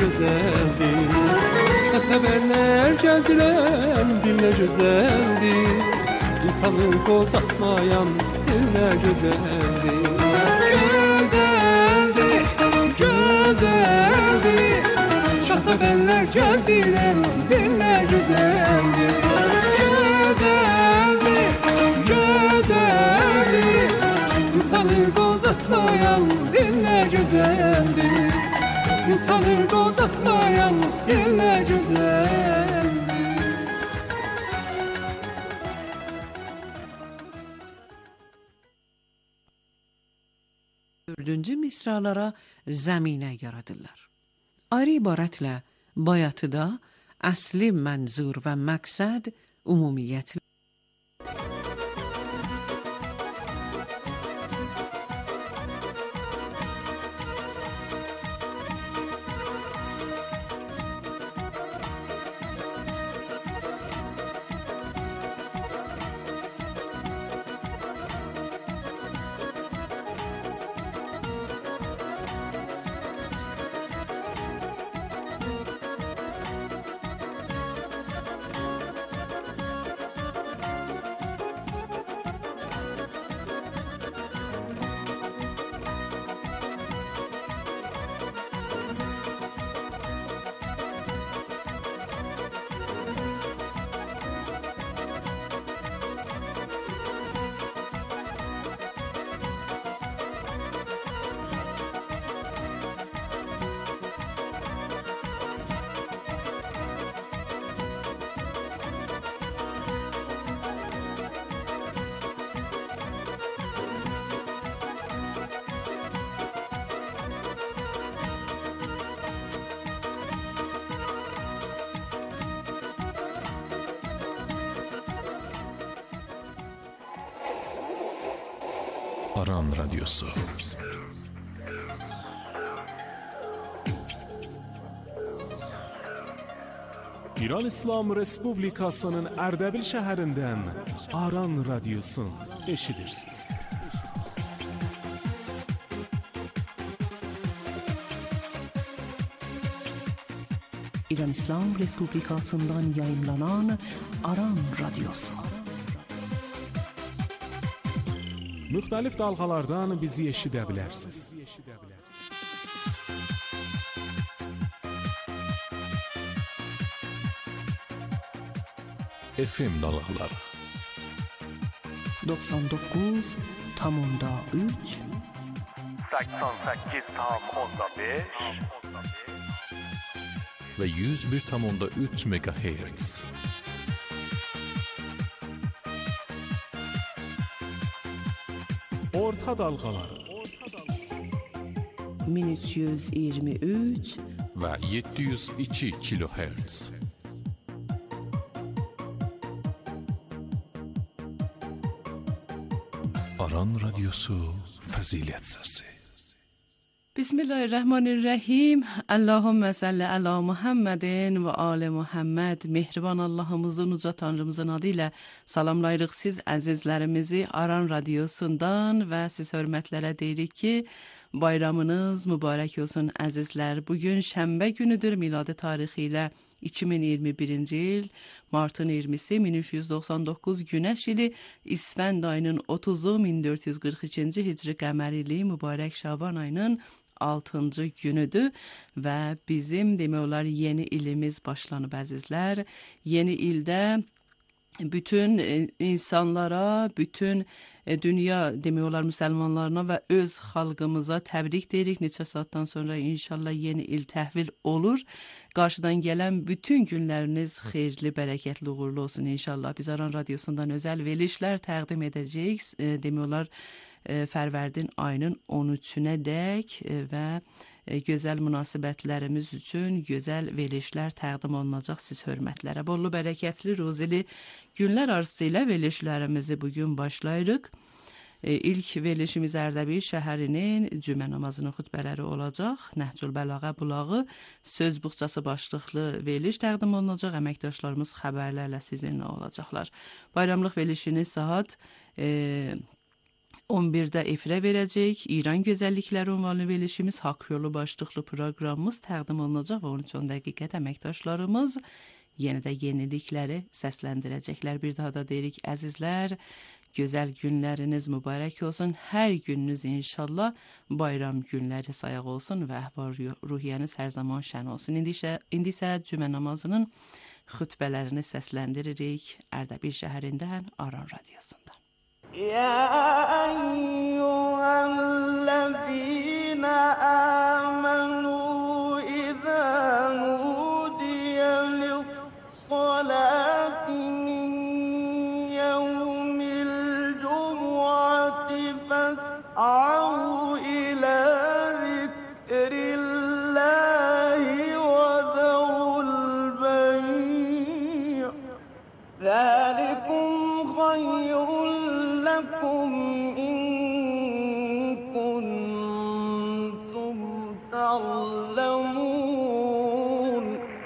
güzeldir. Haberler geldiler, diller güzeldir. İnsanı kocatmayan diller güzeldir. Güzeldir, güzeldir. Haberler geldiler, diller güzeldir. Güzeldir, güzeldir. İnsanı kocatmayan diller güzeldir. İnsanı kocatmayan diller güzeldir. Dördüncü misralara zəminə yaradırlar. Ayrı ibarətlə bayatıda əsli mənzur və məqsəd ümumiyyətlə Aran Radyosu. İran İslam Respublikasının Ərdəbil şəhərindən Aran Radyosu eşidirsiniz. İran İslam Respublikasından yayımlanan Aran Radyosu. Müxtəlif dalğalardan bizi eşidə bilərsiniz. FM dalğaları 99,3 88,5 və 101,3 MHz. Orta dalğaları 1323 və 702 kHz. Aran Radyosu Fəzilət Səsi. Bismillahirrahmanirrahim. Allahümme salli ala Muhammedin ve ali Muhammed. Mehriban Allah'ımızın, uca Tanrımızın adıyla salamlayırıq siz əzizlərimizi Aran Radyosundan və siz hörmətlərə deyirik ki, bayramınız mübarək olsun əzizlər. Bugün şənbə günüdür, miladi tarixi ilə 2021-ci il, Martın 20-si 1399 Günəş ili, İsfənd ayının 30-u 1442-ci Hicri qəmərili mübarək Şaban ayının 6-cı günüdür və bizim demək olar yeni ilimiz başlanıb əzizlər. Yeni ildə bütün insanlara, bütün dünya demək olar müsəlmanlarına və öz xalqımıza təbrik deyirik. Neçə saatdan sonra inşallah yeni il təhvil olur. Qarşıdan gələn bütün günləriniz xeyirli, bərəkətli, uğurlu olsun inşallah. Biz Aran Radyosundan özəl verilişlər təqdim edəcəyik. Demək olar Fərvərdin ayının 13-ünə dək və gözəl münasibətlərimiz üçün gözəl verilişlər təqdim olunacaq siz hörmətlərə. Bollu, bərəkətli, ruzili günlər arzusu ilə verilişlərimizi bugün başlayırıq. İlk verilişimiz Ərdəbil şəhərinin cümə namazının xutbələri olacaq. Nəhcül Bəlağə bulağı söz buxçası başlıqlı veriliş təqdim olunacaq. Əməkdaşlarımız xəbərlərlə sizinlə olacaqlar. Bayramlıq verilişini saat 11'də efirə verəcək. İran gözəllikləri ünvanlı verilişimiz Haqq Yolu başlıqlı proqramımız təqdim olunacaq və 13-10 dəqiqədə əməkdaşlarımız yenə də yenilikləri səsləndirəcəklər. Bir daha da deyirik əzizlər, gözəl günləriniz mübarək olsun. Hər gününüz inşallah bayram günləri sayaq olsun və əhval-ruhiyyəniz hər zaman şən olsun. İndi isə cümə namazının xütbələrini səsləndiririk Ərdəbil şəhərindən Aran Radiosunda. يا أيها الذين آمنوا إذا نودي للصلاة من يوم الجمعة فاسعوا إلى ذكر الله وذروا البيع ذلكم خير لكم إن كنتم تعلمون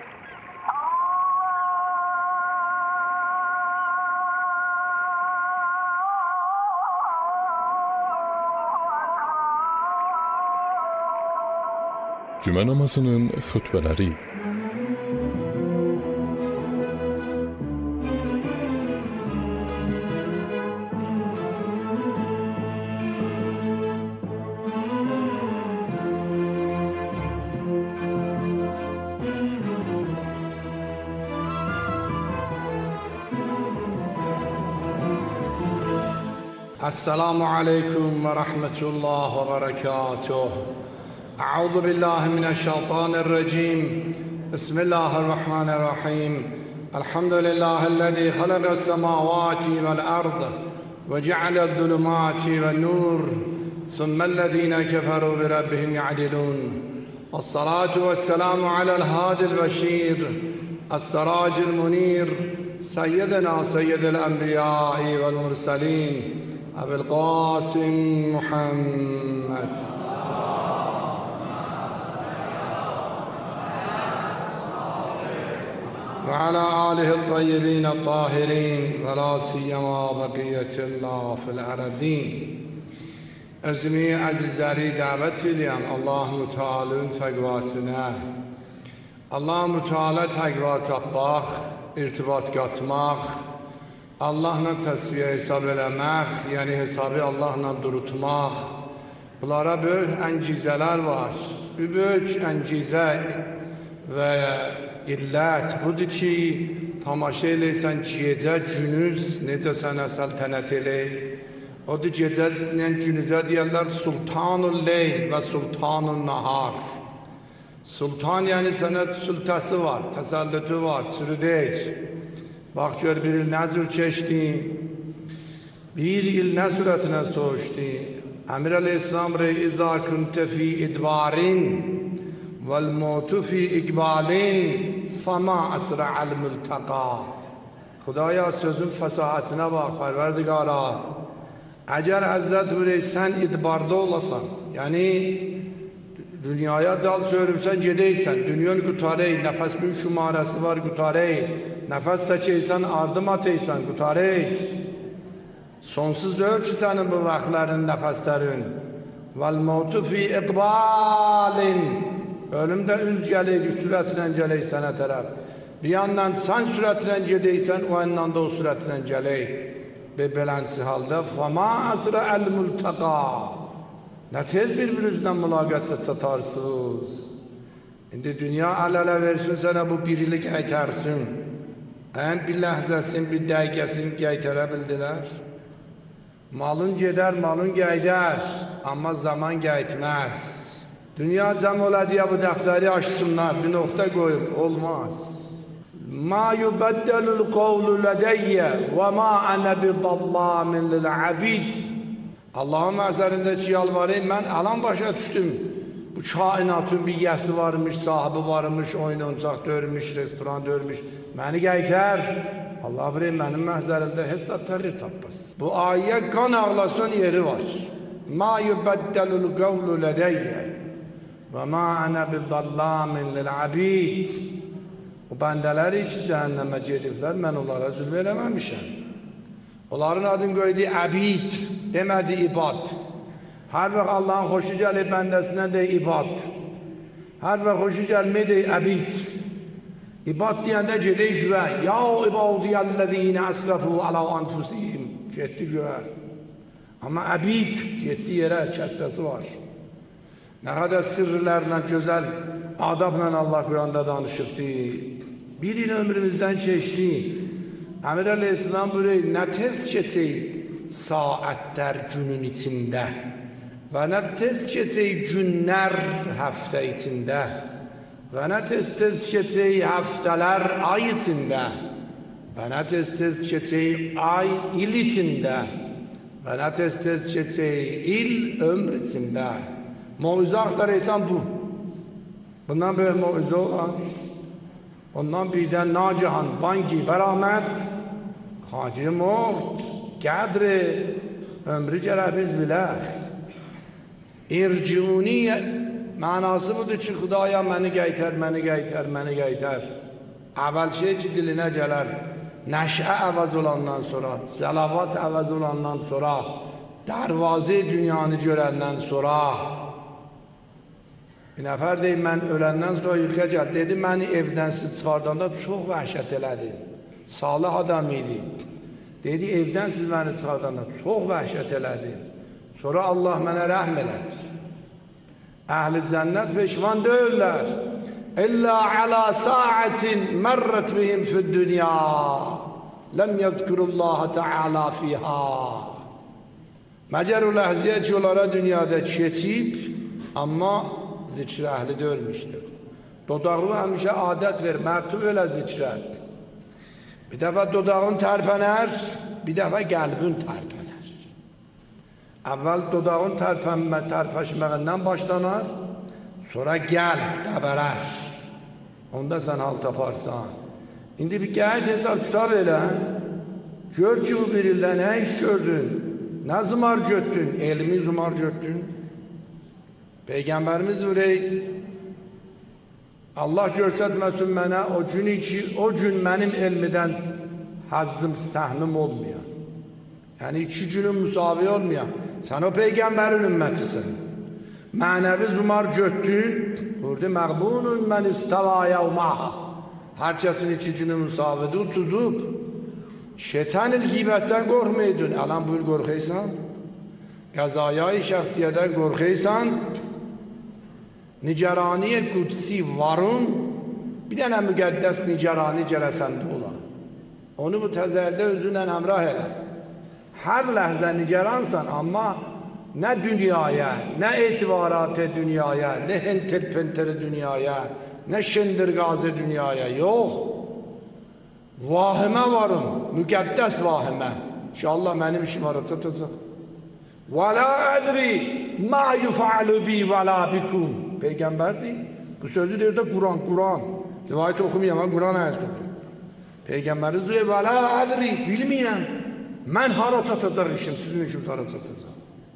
Cümə namazının xutbələri. السلام عليكم ورحمة الله وبركاته. أعوذ بالله من الشيطان الرجيم. بسم الله الرحمن الرحيم. الحمد لله الذي خلق السماوات والأرض وجعل الظلمات والنور ثم الذين كفروا بربهم يعدلون. والصلاة والسلام على الهادي البشير السراج المنير سيدنا سيد الأنبياء والمرسلين أبي القاسم محمد وعلى آله الطيبين الطاهرين ولا سيما بقية الله في الأرضين. Özümü əzizləri dəvət edirəm Allah-u Teala'nın təqvasına. Allah-u Teala təqva tapmaq, irtibat qatmaq, Allahla təsviyə hesab eləmək, yəni hesabı Allahla durutmaq. Bunlara böyük əncizələr var. Bu böyük əncizə və illət budur ki, tamaşa eləysən gecə, günüz necə sənə səltənət eləyir. Odur gecə, günüzə deyərlər sultanul leyl və sultanul nahar. Sultan yəni sənə sultası var, təsəllütü var, sürüdək. Bax gör bir il nə cür keçdin, bir il nə sürətinə soğuşdun. Əmir əl-İslam rey izâ küntə fi idbarin vəl-mutu fi iqbalin fəmâ əsra'al mültəqa. Xudaya sözün fəsahatinə bax, pərverdigara. Əgər Həzrət bürey sən idbarda olasan, yəni dünyaya dal sörümsən gedəysən, dünyanı qutarey, nəfəs bir şumarəsi var qutarey, nəfəs çəkəysən, ardım atəysən, qutarey. Sonsuz deyil ki sənin bu vaxtların, nəfəslərin. Vəl-mautu fi iqbalin. Ölüm də üz gələk, sürətlə gələk sənə tərəf. Bir yandan sən sürətlə gedəysən, o yandan da o sürətlə gələk. Belənsi halda fəmâ əsra'al mültəqa. Nə tez bir-birinizdən mülaqətə çatarsınız. İndi dünya əl-ələ versin sənə bu birlik qaytarsın. Ən bir ləhzəsin, bir dəqiqəsin qaytara bildilər. Malın gedər, malın qaydar, amma zaman qaytməz. Dünya cəm ola deyə bu dəftəri açsınlar, bir nöqtə qoyun, olmaz. Ma yubəddəlül qovlu lədəyyə və ma ənə bidallamin lil-abid. Allahın məzərindəki yalvarayım, mən alan başa düşdüm. Bu kainatın bir yəsi varmış, sahibi varmış, oyun oyuncaq dörmüş, restoran dörmüş. Məni qaytar. Allah bilir, mənim məhzərimdə hesabları tapmaz. Bu ayə qan ağlasının yeri var. Ma yubəddəlül qovlu lədəyyə və ma ənə bidallamin lil-abid. O bəndələri ki, cəhənnəmə gediblər, mən onlara zülm eləməmişəm. Onların adını qoydu əbid, demədi ibad. Hər vaxt Allahın xoşu gəlib bəndəsinə de ibad. Hər vaxt xoşu gəlmir de əbid. İbad deyəndə gedək güvə. Ya ibadiyyəl-ləzīnə əsrəfu alə anfusihim. Getdi güvə. Amma əbid getdi yerə, kəstəsi var. Nə qədər sırrlərlə, gözəl adabla Allah Quranda danışıbdı. Bir il ömrümüzdən keçdi. Əmir Əleyhisselam buyuruyor, nə tez keçək saatlər günün içində və nə tez keçək günlər həftə içində və nə tez keçək həftələr ay içində və nə tez keçək ay il içində və nə tez keçək il ömr içində. Muizə axtarırsan bu. Bundan böyle muizə olar. Ondan birdən nacihan, banki, bəramət, xacir mord, qədri, ömrü gələr biz bilək. İrcuni mənası budur ki, Xudaya məni qaytar, məni qaytar, məni qaytar. Əvvəl şey ki, dilinə gələr, nəşə əvəz olandan sonra, zəlavat əvəz olandan sonra, dərvazə dünyanı görəndən sonra, bir nəfər deyim, mən öləndən sonra yuxuya gəl. Dedi, məni evdən siz çıxardanda çox vəhşət elədi. Salih adam idi. Dedi, evdən siz məni çıxardanda çox vəhşət elədi. Sonra Allah mənə rəhm elədi. Əhl-i cənnət peşman deyirlər. İllə alə sa'atin mərrət bihim fid-dünya. Ləm yəzkurullaha təala fiha. Məcər o ləhziyə ki, onlara dünyada keçib, amma zikr əhli dölmüşdür. Dodağını həmişə adət ver, mərtub elə zikrət. Bir dəfə dodağın tərpənər, bir dəfə qəlbin tərpənər. Əvvəl dodağın tərpəşməğindən başlanar, sonra qəlb dəbərər. Onda sən hal taparsan. İndi bir qəyət hesab tutar elə. Gör ki, bu bir ildə nə iş gördün, nə zımar götdün, elmi zımar götdün. Peygamberimiz burayı Allah göstərməsin mənə o gün mənim elmidən hazzım, səhmim olmayan. Yəni 2 günün müsavi olmayan. Sən o peygambərin ümmətisən. Mənəvi zumar götdün, burada məqbunun mən istavaya umaha. Hər kəsin 2 günün müsavidir, tuzub. Şeytan il qibətdən qorxmaydın. Alan buyur qorxaysan. Qəzayay şəxsiyyədən qorxaysan. Nicarani qudsi varın, bir dənə müqəddəs nicarani gələsəndə olar. Onu bu təzəldə özünlə əmrah elə. Hər ləhzə nicaransan, amma nə dünyaya, nə etibarat-ı dünyaya, nə hentir-pentiri dünyaya, nə şindirqazı dünyaya, yox. Vahimə varın, müqəddəs vahimə. İnşallah mənim işim var, çatacaq. Və la ədri ma yuf'alu bi və la bikum. Peygamberdir. Bu sözü deyir de Kur'an. Rivayet okumayayım ama Kur'an ayet okuyor. Peygamberimiz diyor ve la adri, bilmeyen. Ben hara satacak işim, sizin işim hara satacak.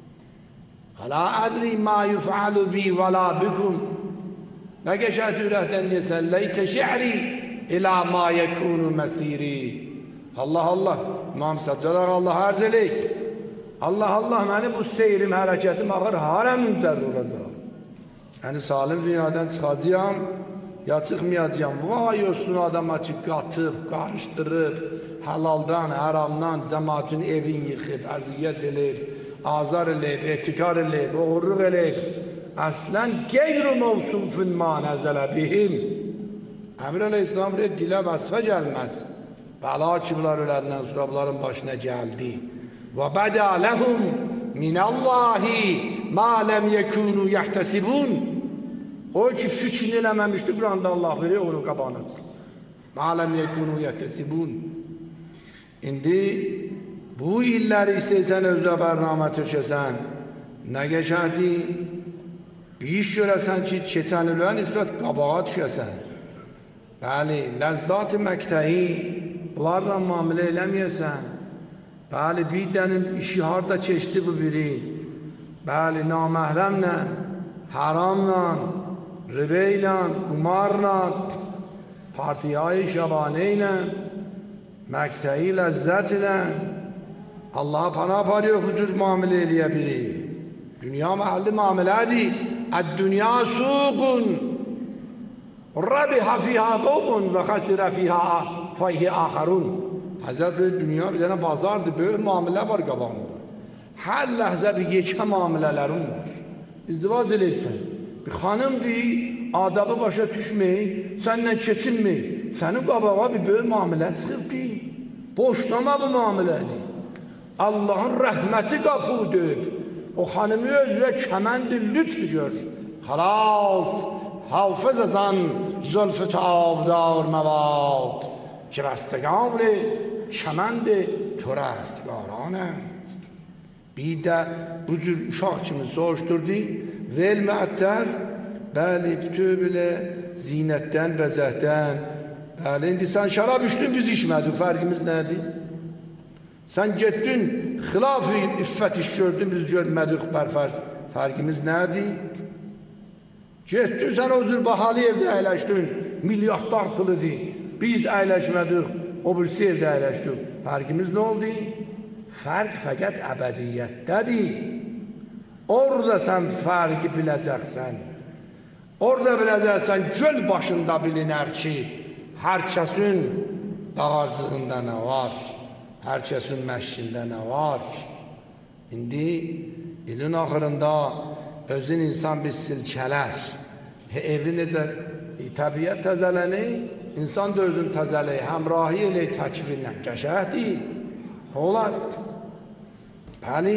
Ve la adri ma yuf'alu bi ve la bikum. Ne geçer ürəkdən desən, leyte şi'ri ila ma yekunu mesiri. Allah, İmam Səccalar Allah arz eləyik. Allah, məni bu seyrim, hərəkətim ağır hara münzər olacaq. Yəni salim dünyadan çıxacağım, ya çıxmayacağım. Vay olsun adama ki, qatıb, qarışdırıb, həlaldan, haramdan, cəmatın evin yıxıb, əziyyət eləyib, azar eləyib, etikar eləyib, oğurluq eləyib. Əslən qeyr-i mevsufun ma nəzələ bihim. Əmir Əleyhisselam dilə vəsfə gəlməz. Bəla ki, bunlar öləndən sonra bunların başına gəldi. Və bədə ləhum minəllahi ma ləm yekunu yəhtəsibun. O ki, fikrini eləməmişdi, Quranda Allah verir, onu qabağına çıxır. Ma ləm yekunu yəhtəsibun. İndi bu illəri istəysən özdə bərnamə tökəsən, nə geçərdi? Bir iş görəsən ki, keçən ilən isbət qabağa düşəsən. Bəli, ləzzat-ı məktəyi bunlarla müamilə eləməyəsən. Bəli, bir dənin işi harada keçdi bu biri. Bəli, naməhrəmlə, haramla, ribeylə, qumarla, partiyayı şəbanə ilə, məktəyi ləzzət ilə, Allah'a pana aparıyor bu tür muamele eləyə biri. Dünya mahalli muameledir. Dünya suqun rabiha fiha qovmun və xasirə fiha fayhi axarun. Həzrət dünya bir dənə bazardır, böyük muamilə var qabağında. Hər ləhzə bir yekə muamilələrin var. İzdivac eləyirsən, bir xanımdır, adabı başa düşməyik, səndən keçinməyik. Sənin qabağa bir böyük muamilə çıxıb ki, boşlama bu muamilədir. Allahın rəhməti qapı döyüb, o xanımı özünə kəməndi lütf gör. Xalas, hafız ezan, zülfü tabdar məvad, ki rəstəqavli, kəməndi to rəstəqaranəm. Bir də bu cür uşaq kimi soruşturdu, vel məəttər, bəli, bütün belə zinətdən, bəzəkdən, bəli, indi sən şərab içdin, biz içmədik, fərqimiz nədir? Sən getdin, xilaf-ı iffət iş gördün, biz görmədik, bərfərz, fərqimiz nədir? Getdin, sən o cür bahalı evdə əyləşdin, milyardlar pılıdır, biz əyləşmədik, o birisi evdə əyləşdik, fərqimiz nə oldu? Fərq fəqət əbədiyyətdədir. Orada sən fərqi biləcəksən. Orada biləcəksən, göl başında bilinər ki, hər kəsin dağarcığında nə var, hər kəsin məşqində nə var. İndi ilin axırında özün insan bir silkələr. Evi necə təbiyyət təzələnir, insan da özün təzələyir, həmrahi eləyir təkbirlə, qəşəhdir. Olar. Bəli.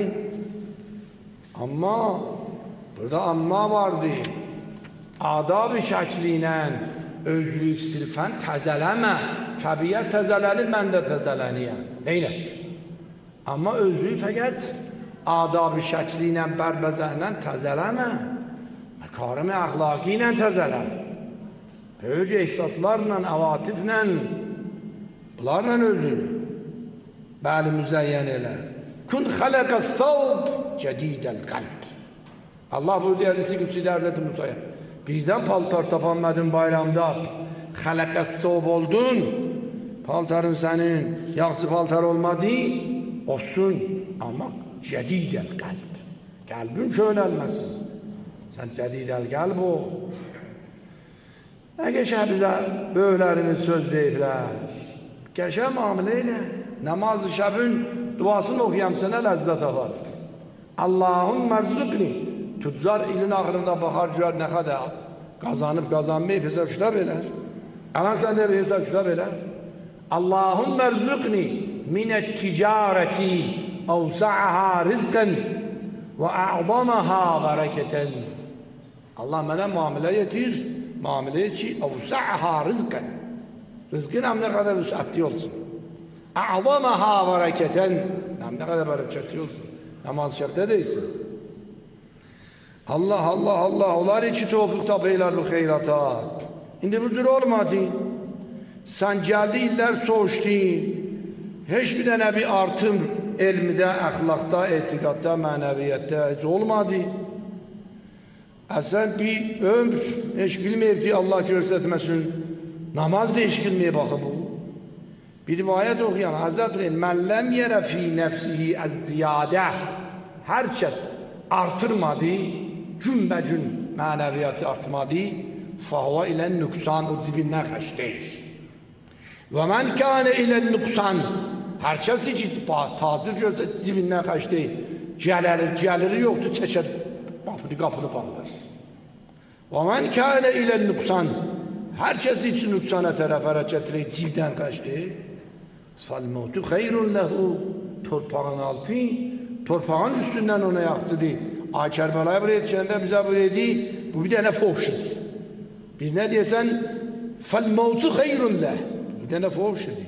Amma burada amma vardı. Adab-ı şəkli ilə özlük sirfən təzələmə. Təbiyyət təzələnir, mən də təzələniyəm. Neynək? Amma özlük fəqət adab-ı şəkli ilə bərbəzəklə təzələmə. Məkarım-ı əxlaqi ilə təzələ. Böyük ehsaslarla, əvatiflə, bunlarla özlük. Bəli, müzəyyən elə. Kun xələqə savb cədidəl qəlb. Allah buyurdu hədisi qüdsidə Həzrəti Musa'ya. Birdən paltar tapanmadın bayramda, xələqə savb oldun, paltarın sənin, yaxşı paltar olmadı, olsun, amma cədidəl qəlb. Qəlbin könəlməsin. Sən cədidəl qəlb ol. Gəşə bizə böyüklərimiz söz deyiblər. Gəşə muamilə ilə. Namaz-ı şəbin duasını oxuyam sənə ləzzət alır. Allahın mərzuqni. Tüccar ilin axırında baxar, gör nə qədər qazanıb, qazanmayıb, hesab kitab elər. Alan sən də bir hesab kitab elər. Allahın mərzuqni minət ticarəti əvsa'aha rizqən və ə'zamaha bərəkətən. Allah mənə muamilə yetir, muamilə ki, əvsa'aha rizqən. Rizqin həm nə qədər vüsətli olsun. Ə'zamaha bərəkətən. Həm nə qədər bərəkətli olsun. Namaz şəbdə deyilsin. Allah, Allah, Allah, onlar iki tevfik tapıylar bu xeyrata. İndi bu cür olmadı. Sən gəldi illər soğuşdun. Heç bir dənə bir artım elmdə, əxlaqda, etiqadda, mənəviyyətdə heç olmadı. Əsən bir ömr heç bilməyibdi Allah göstərməsin. Namaz da heç bilməyib axı bu. Bir rivayət oxuyam. Həzrət mən ləm yerə fi nəfsihi əz-ziyadə. Hər kəs artırmadı, günbə-gün mənəviyyatı artmadı, fəhva ilə nüqsan, o cibindən xəşdir. Və mən kənə ilə nüqsan, hər kəsi ki, tacir görsə cibindən xəşdir, gəliri yoxdur, çəkər, qapını bağlar. Və mən kənə ilə nüqsan, hər kəsi ki, nüqsana tərəf hərəkətləri cibdən xəşdir, salmutu xeyrun ləhu, torpağın altı, torpağın üstündən ona yaxçıdır. Ay Kərbəlaya buraya yetişəndə bizə buraya deyil, bu bir dənə foxşudur. Bir nə deyəsən, fəlmavtu xeyrun ləh, bir dənə foxşudur.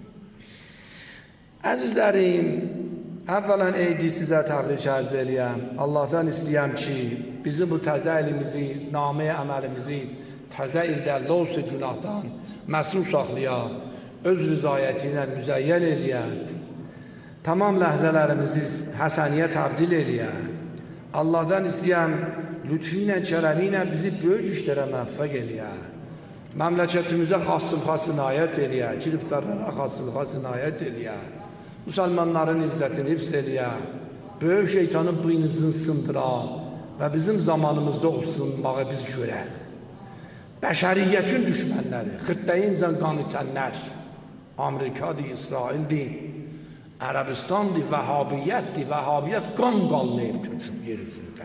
Əzizlərim, əvvələn eydi sizə təbrik ərz eləyəm. Allahdan istəyəm ki, bizim bu təzə elimizi, namə əməlimizi, təzə ildə lovs-i günahdan məsum saxlaya, öz rızayəti ilə müzəyyən eləyə, tamam ləhzələrimizi həsəniyə təbdil eləyə. Allahdan istəyəm, lütfi ilə, kərəmi ilə bizi böyük işlərə məvfəq eləyə. Məmləkətimizə xasılxa sinayət eləyə, giriftarlara xasılxa sinayət eləyə. Müslümanların izzətini hifz eləyə, böyük şeytanın bıynızını sındıra və bizim zamanımızda olsunmağı biz görək. Bəşəriyyətin düşmənləri, xırtdəyincə qan içənlər, Amerikadır, İsraildir, Ərəbistandır, Vəhabiyyətdir, Vəhabiyyət qan qalmayıb Türkün yer üzündə.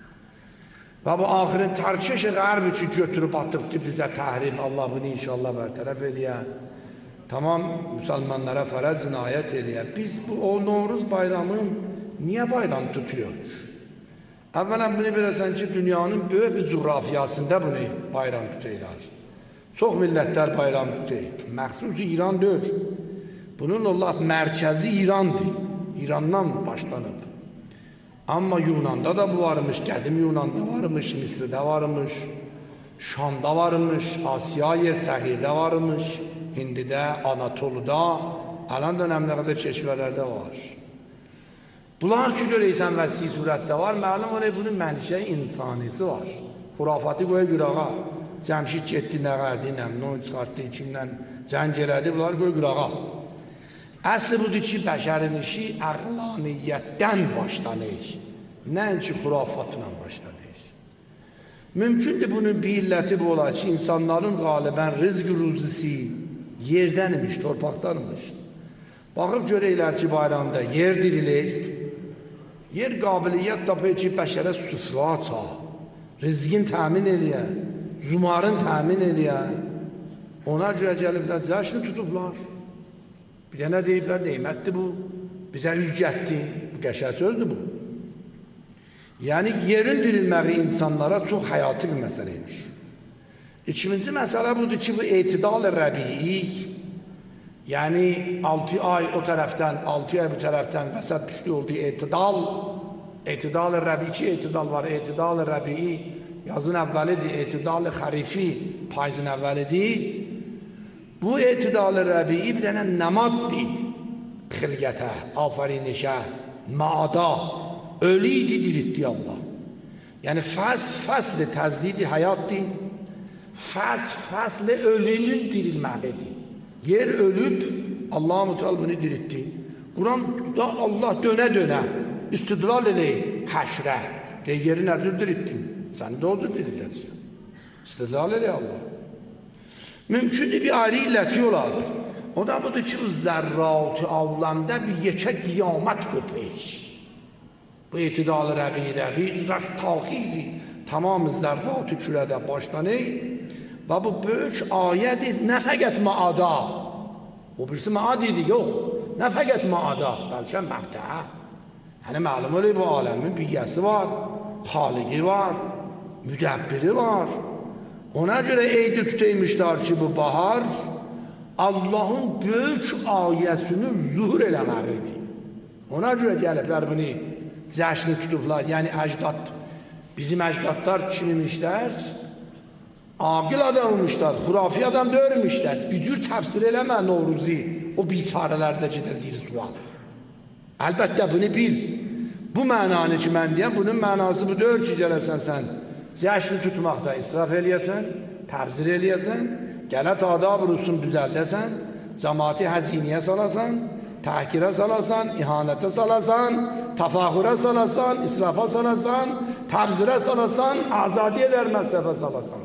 Və bu axirin tərkeş-i qərb üçün götürüb atıbdır bizə təhrim. Allah bunu inşallah bərtərəf eləyə. Tamam Müslümanlara fərəz cinayət eləyə. Biz bu o Novruz bayramın niyə bayram tutuyoruz? Əvvələn bunu biləsən ki, dünyanın böyük bir coğrafiyasında bunu bayram tutuylar. Çox millətlər bayram tutuyur. Məxsus İran deyil. Bunun Allah mərkəzi İrandır. İrandan başlanıb. Amma Yunanda da bu varmış, qədim Yunanda varmış, Misirdə varmış, Şamda varmış, Asiyaya, Səhirdə varmış, Hindidə, Anatoluda, alan dönəmlərdə çeşvələrdə var. Bunlar ki, görəysən vəsi surətdə var, məlum olayı bunun mənşə insanisi var. Xurafatı qoya qırağa, Cəmşid getdi, nəqərdi, nəmnun çıxartdı, kimdən cəng elədi, bunlar qoya qırağa. Əsli budur ki, bəşərin işi əqlaniyyətdən başlanır, nəinki xurafatla başlanır. Mümkündür bunun bir illəti bu olar ki, insanların qalibən rizq ruzisi yerdənmiş, torpaqdanmış. Baxıb görəklər ki, bayramda yer dirilir, yer qabiliyyət tapır ki, bəşərə süfra ça, rizqin təmin eləyə, zumarın təmin eləyə, ona görə gəliblər, cəşni tutublar. Bir də nə deyiblər, neymətdir bu, bizə üzgətdir, bu qəşər sözdür bu. Yəni, yerin dirilməyi insanlara çox həyatı bir məsələymiş. İkinci məsələ budur ki, bu etidal-ı rəbii, yəni 6 ay o tərəfdən, 6 ay bu tərəfdən vəsət düşdü olduğu etidal, etidal-ı rəbii, iki etidal var, etidal-ı rəbii, yazın əvvəlidir, etidal-ı xərifi, payızın əvvəlidir. Bu etidal-ı rəbii bir dənə nəmaddir, xilqətə, afərinişə, maada, ölü idi, diritdi Allah. Yəni, fəsl-i təzdidi həyatdir, fəsl-i ölünün dirilməlidir. Yer ölüb, Allah-u Teala bunu diritdi. Quran'da Allah dönə-dönə, istidlal eləyir, həşrə, deyir, yeri nədir diritdin? Səni də odur diriləcək. İstidlal eləyir Allah. Mümkündür bir ayrı illəti olar. O da budur ki, o zərrat-ı avlamda bir yekə qiyamət qopur. Bu etidal-ı rəbidə bir rəstaxizi tamam zərrat-ı kürədə başlanır və bu böyük ayədir, nə fəqət maada. O birisi maad idi, yox. Nə fəqət maada, bəlkə məbdə. Yəni, məlum olayı bu aləmin biyyəsi var, xaliqi var, müdəbbiri var. Ona görə eydi tutaymışlar ki, bu bahar Allahın böyük ayəsini zuhur eləməlidir. Ona görə gəliblər bunu cəşni tutublar. Yəni, əcdad, bizim əcdadlar kimmişlər? Aqil adammışlar, xurafi adam dörmüşlər. Bir cür təfsir eləmə Novruzi, o biçarələrdə gedə zir sual. Əlbəttə, bunu bil. Bu mənanı ki, mən deyəm, bunun mənası budur ki, gələsən sən. Cəşni tutmaqda israf eləyəsən, təbzir eləyəsən, qələt adab rusun düzəldəsən, cəmaati həziniyə salasan, təhkirə salasan, ihanətə salasan, təfahürə salasan, israfa salasan, təbzirə salasan, azadi edər məsrəfə salasan.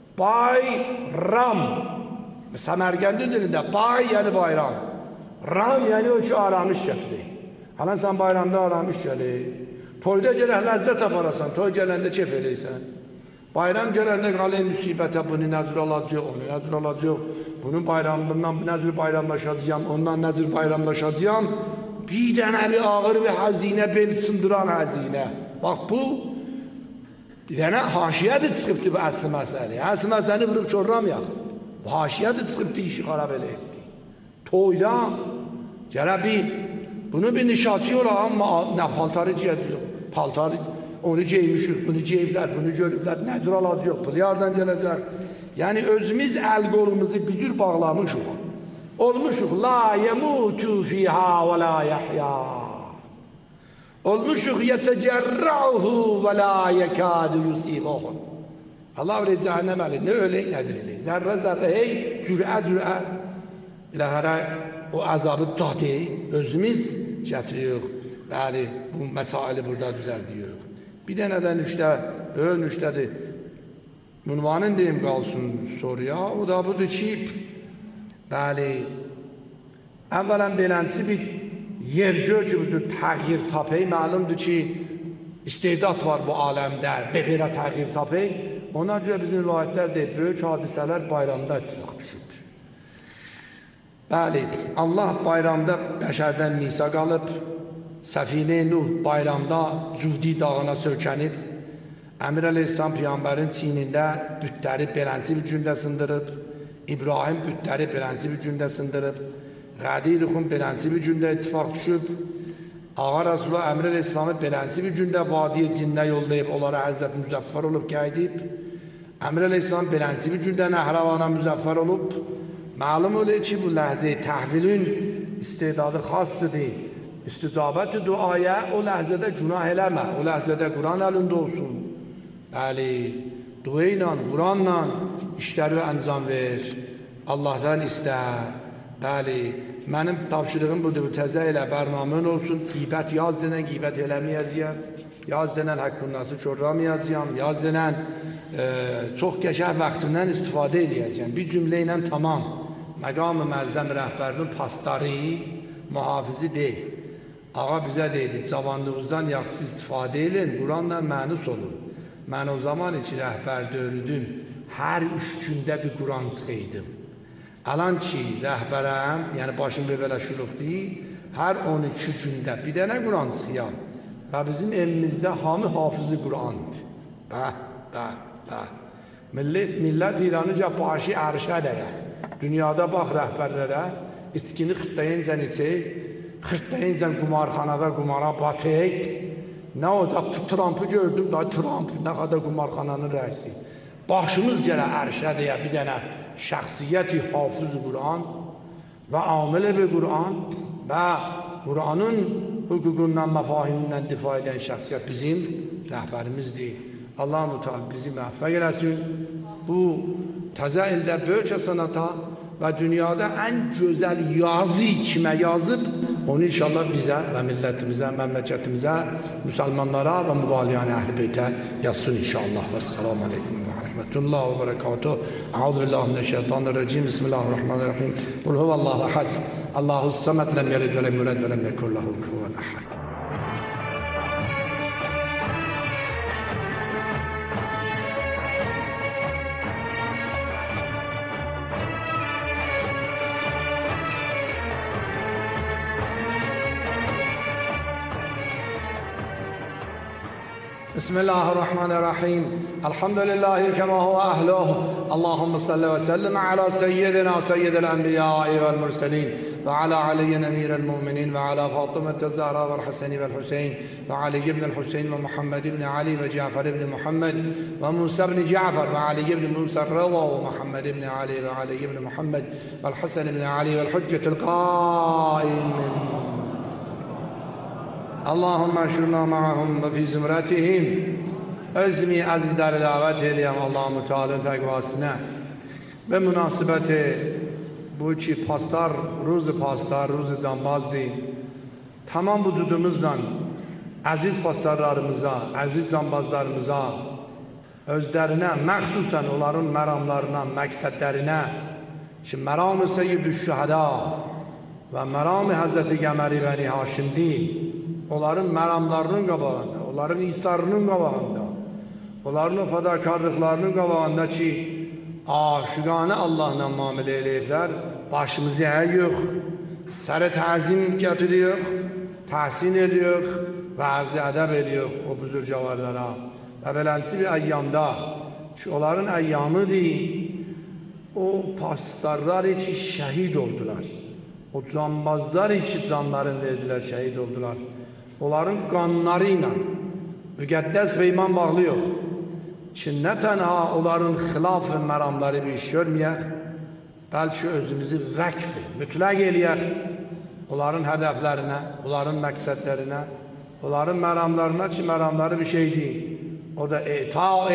Bayram, Səmərqəndin dilində bay yəni bayram, ram yəni o ki aramış gətirir. Halan sən bayramda aramış gəlir, toyda gələk ləzzət aparasan, toy gələndə kef eləysən. Bayram gələndə qalın müsibətə bunu nəzir alacaq, onu nəzir alacaq, bunun bayramından nəzir bayramlaşacağım, ondan nəzir bayramlaşacağım. Bir dənə bir ağır və həzinə, bel sındıran həzinə. Bax bu, bir dənə haşiyyədir çıxıbdır bu əsli məsələ. Əsli məsələni vurub çorlamayaq. Bu haşiyyədir çıxıbdır, işi xarab elə etdi. Toyda gələ bir, bunu bir nişatıyor amma nə paltarı ciyəcək, paltarı onu geymişik, bunu geyiblər, bunu görüblər, nəzir alacaq, pul yardan gələcək. Yəni özümüz əl qolumuzu bir cür bağlamışıq. Olmuşuq, la yemutu fiha və la yəhya. Olmuşuq, yetəcərrəuhu və la yəkadu yusibuhu. Allah bilir cəhənnəm əli, nə ölək, nədir elək. Zərrə zərrə, hey, cürə cürə. İlahara o azabı dadı, özümüz getiriyor. Bəli, bu məsaili burada düzəldiyor. Bir dənədən nüştədir. Ünvanın deyim qalsın soruya, o da budur ki, bəli, əvvələn beləncəsi bir yer gör ki, budur təğyir tapey, məlumdur ki, istedad var bu aləmdə, belə təğyir tapey. Ona görə bizim rivayətlər deyib, böyük hadisələr bayramda ittifaq düşüb. Bəli, Allah bayramda bəşərdən misaq alıb, Səfinə Nuh bayramda Cudi dağına sökənib, Əmir Əleyhisselam Peyğəmbərin çiynində bütləri belənsi bir gündə sındırıb, İbrahim bütləri belənsi bir gündə sındırıb, Qədir xun belənsi bir gündə ittifaq düşüb, Ağa Rasulullah Əmir Əleyhisselamı belənsi bir gündə vadiyə cinnə yollayıb, onlara Həzrət Müzəffər olub gəydib, Əmir Əleyhisselam belənsi bir gündə Nəhravana müzəffər olub. Məlum olur ki, bu ləhzə-i təhvilün istedadı xassıdır. İsticabət-i duaya o ləhzədə günah eləmə, o ləhzədə Quran əlində olsun. Bəli, dua ilə, Quranla işləri əncam ver, Allahdan istə. Bəli, mənim tapşırığım budur, bu təzə ilə bərnamən olsun, qeybət yaz denən qeybət eləməyəcəyəm, yaz denən haqqınnası çorlamayacağım, yaz denən çox qəşəng vaxtından istifadə edəcəyəm. Bir cümlə ilə tamam, məqam-ı məzzəm rəhbərinin pastarı, mühafizi deyil. Ağa bizə deyildi, cavanlığınızdan yaxşı istifadə edin, Quranla mənus olun. Mən o zaman için rəhbər dövrüdüm, hər 3 gündə bir Quran çıxıydım. Alan ki, rəhbərəm, yəni başım belə şuluq deyil, hər 12 gündə bir dənə Quran çıxıyam. Və bizim evimizdə hamı hafızı Qurandır. Millət İranıca başı ərşə dəyə. Dünyada bax rəhbərlərə, içkini xırtlayınca içək, xırtlayınca qumarxanada qumara batək. Nə o da Trump'ı gördüm, da Trump nə qədər qumarxananın rəisi. Başımız gələ ərşə deyə bir dənə şəxsiyyəti hafız Quran və amili bir Quran və Quranın hüququndan, məfahimindən difa edən şəxsiyyət bizim rəhbərimizdir. Allah-u Teala bizi müvəffəq eləsin. Bu təzə ildə böyük sənata və dünyada ən gözəl yazı kimə yazıb, onu inşallah bizə və millətimizə, məmləkətimizə, müsəlmanlara və müvaliyən əhl-i beytə yazsın inşallah. Vəssalamu aleykum və rəhmətullah və bərəkatuhu. Əuzu billahi mineşşeytanirracim. Bismillahirrahmanirrahim. Qul huvallahu ehad. Allahus samed. Lem yelid və lem yulad və lem yekun lehu kufuven ehad. بسم الله الرحمن الرحيم الحمد لله كما هو أهله اللهم صل وسلم على سيدنا سيد الأنبياء والمرسلين وعلى علي أمير المؤمنين وعلى فاطمة الزهراء والحسن والحسين وعلي بن الحسين ومحمد بن علي وجعفر بن محمد وموسى بن جعفر وعلي بن موسى الرضا ومحمد بن علي وعلي بن محمد والحسن بن علي والحجة القائم Allahümme şurna ma'ahum ve fi zümretihim. Özmi azizleri davet edeyim Allah-u Teala'nın takvasına ve münasibeti bu ki pastar, ruzu cambazdı. Tamam vücudumuzla aziz pastarlarımıza, aziz cambazlarımıza, özlerine, məxsusən onların məramlarına, məqsədlərinə ki, məram-ı Seyyid-ü Şühəda və məram-ı Həzrəti Qəmər-i Bəni Haşimdi, onların məramlarının qabağında, onların isarının qabağında, onların fədakarlıqlarının qabağında ki, aşıqanə Allahla müamilə eləyiblər, başımızı əyiyor, sərə təzim getiriyor, təhsin ediyor və ərz-i ədəb ediyor o buzurcavarlara. Və belənsi bir əyyamda ki, onların əyyamıdır, o pastarlar ki, şəhid oldular. O cambazlar ki, canlarını verdiler, şəhid oldular. Onların qanları ilə müqəddəs peyman bağlıyıq ki, nə tənha onların xilaf və məramları bir iş görməyək, bəlkə özümüzü vəqf, mütləq eləyək onların hədəflərinə, onların məqsədlərinə, onların məramlarına ki, məramları bir şeydir. O da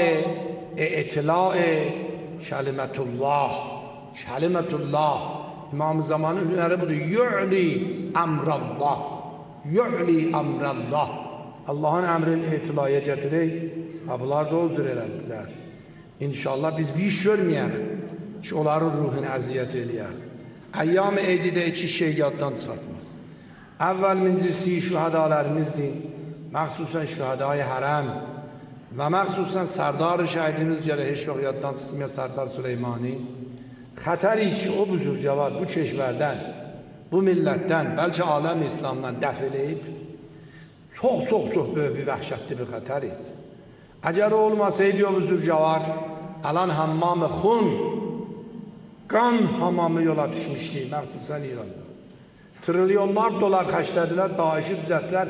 etilâ-i kəlimətullah, İmam zamanın hünəri budur. Yu'li əmrallah. Yu'li əmrallah. Allahın əmrini etilaya gətirək. Bunlar da o cür elədilər. İnşallah biz bir iş görməyək ki, onların ruhunu əziyyət eləyək. Əyyam-ı Eydidə iki şey yaddan çıxartmaq. Əvvəl mincisi şühədalərimizdir. Məxsusən şühədai hərəm və məxsusən Sərdar-ı şəhidimiz gələ heç vaxt yaddan çıxmaya Sərdar Süleymani. Xətəri ki, o buzurcavar bu keşvərdən, bu millətdən, bəlkə aləm İslamdan dəf eləyib, çox böyük bir vəhşətli bir xətər idi. Əgər o olmasaydı o buzurcavar, alan hammam-ı xun, qan hamamı yola düşmüşdü, məxsusən İranda. Trilyonlar dolar xərclədilər, Daişi düzəltdilər,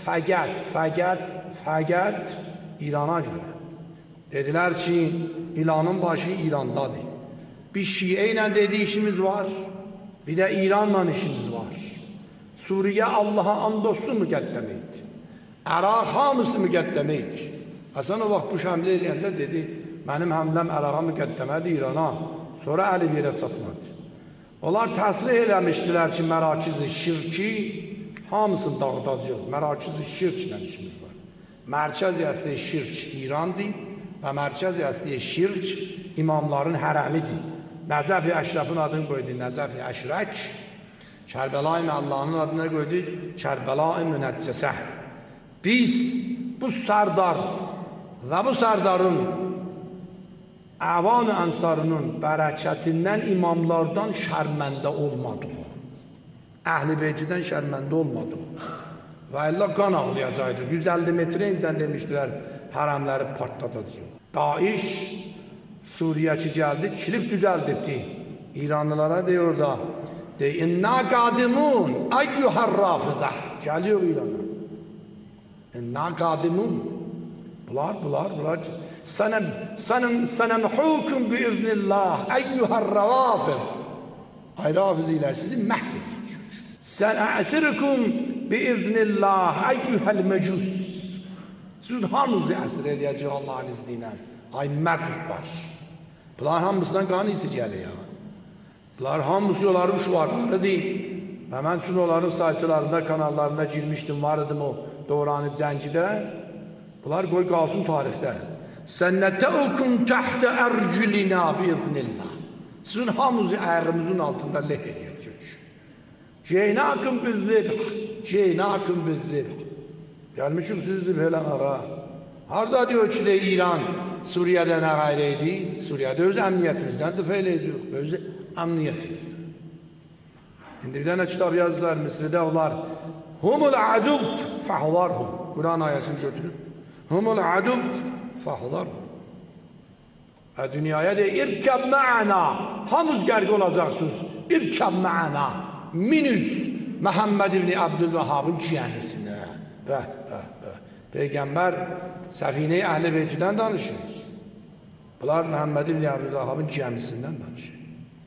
fəqət İrana görə. Dedilər ki, ilanın başı İrandadır. Bir Şiə ilə dediği işimiz var, bir də İranla işimiz var. Suriye Allah'a andolsun müqəddəmeydi. Əraq hamısı müqəddəmeydi. Hasan o vaxt bu həmlə eləyəndə dedi, mənim həmləm Əraqa müqəddəmədir İrana, sonra əli bir yerə çatmadı. Onlar təsrih eləmişdilər ki, mərakiz-i şirki hamısını dağıdacaq. Mərakiz-i şirklə işimiz var. Mərkəz-i əsli şirk İrandır və mərkəz-i əsli şirk imamların hərəmidir. Nəcəf-i Əşrəfin adını qoydu, Nəcəf-i Əşrək. Kərbəla-i Allah'ın adına qoydu, Kərbəla-i Münəccəsə. Biz bu Sərdar və bu Sərdarın əvan-ı ənsarının bərəkətindən imamlardan şərməndə olmadı. Əhl-i Beytidən şərməndə olmadı. Və Allah qan ağlayacaqdı. 150 metrə incən demişdilər, hərəmləri partladacaq. Daiş Suriyeçi gəldi, kişilik düzəldibdi. İranlılara deyir da, İnna qadimun əyyuhər rafidə. Gəliyor İrana. İnna qadimun. Bunlar. Sənəmhûkum bi-iznillah əyyuhər rafid. Ay rafizilər, sizi məhv edəcək. Sənəsirkum bi-iznillah əyyuhəl məcus. Sizin hamınızı əsir edəcək Allah'ın izniyle. Ay məcuslar. Bunlar hamısından qan isi gəlir ya. Bunlar hamısı onların şuarlarıdır. Və mən üçün onların saytlarında, kanallarında girmişdim, var idim o Doğranı Cəngidə. Bunlar qoy qalsın tarixdə. Sənnətəukum təhtə ərcülinə bi-iznillah. Sizin hamınızı ayağımızın altında leh edəcək. Ceynakım bizzibh. Gəlmişim sizi zibhələməğa. Harada diyor ki de İran Suriye'de ne gayreydi? Suriye'de öz emniyetimizden tüfeyle ediyor. Öz emniyetimizden. Şimdi bir tane kitap yazdılar Mısır'da onlar. Humul adub fahvarhum. Kur'an ayetini götürüp. Humul adub fahvarhum. Dünyaya de irkab ma'ana. Hamız gergi olacaksınız. İrkab ma'ana. Minüs Muhammed İbni Abdülvehhab'ın ciğerlisine. Peygamber Səfine-i Əhl-i Beyti'dən danışır. Bunlar Muhammed İbni Abdülvehhab'ın cəmisindən danışır.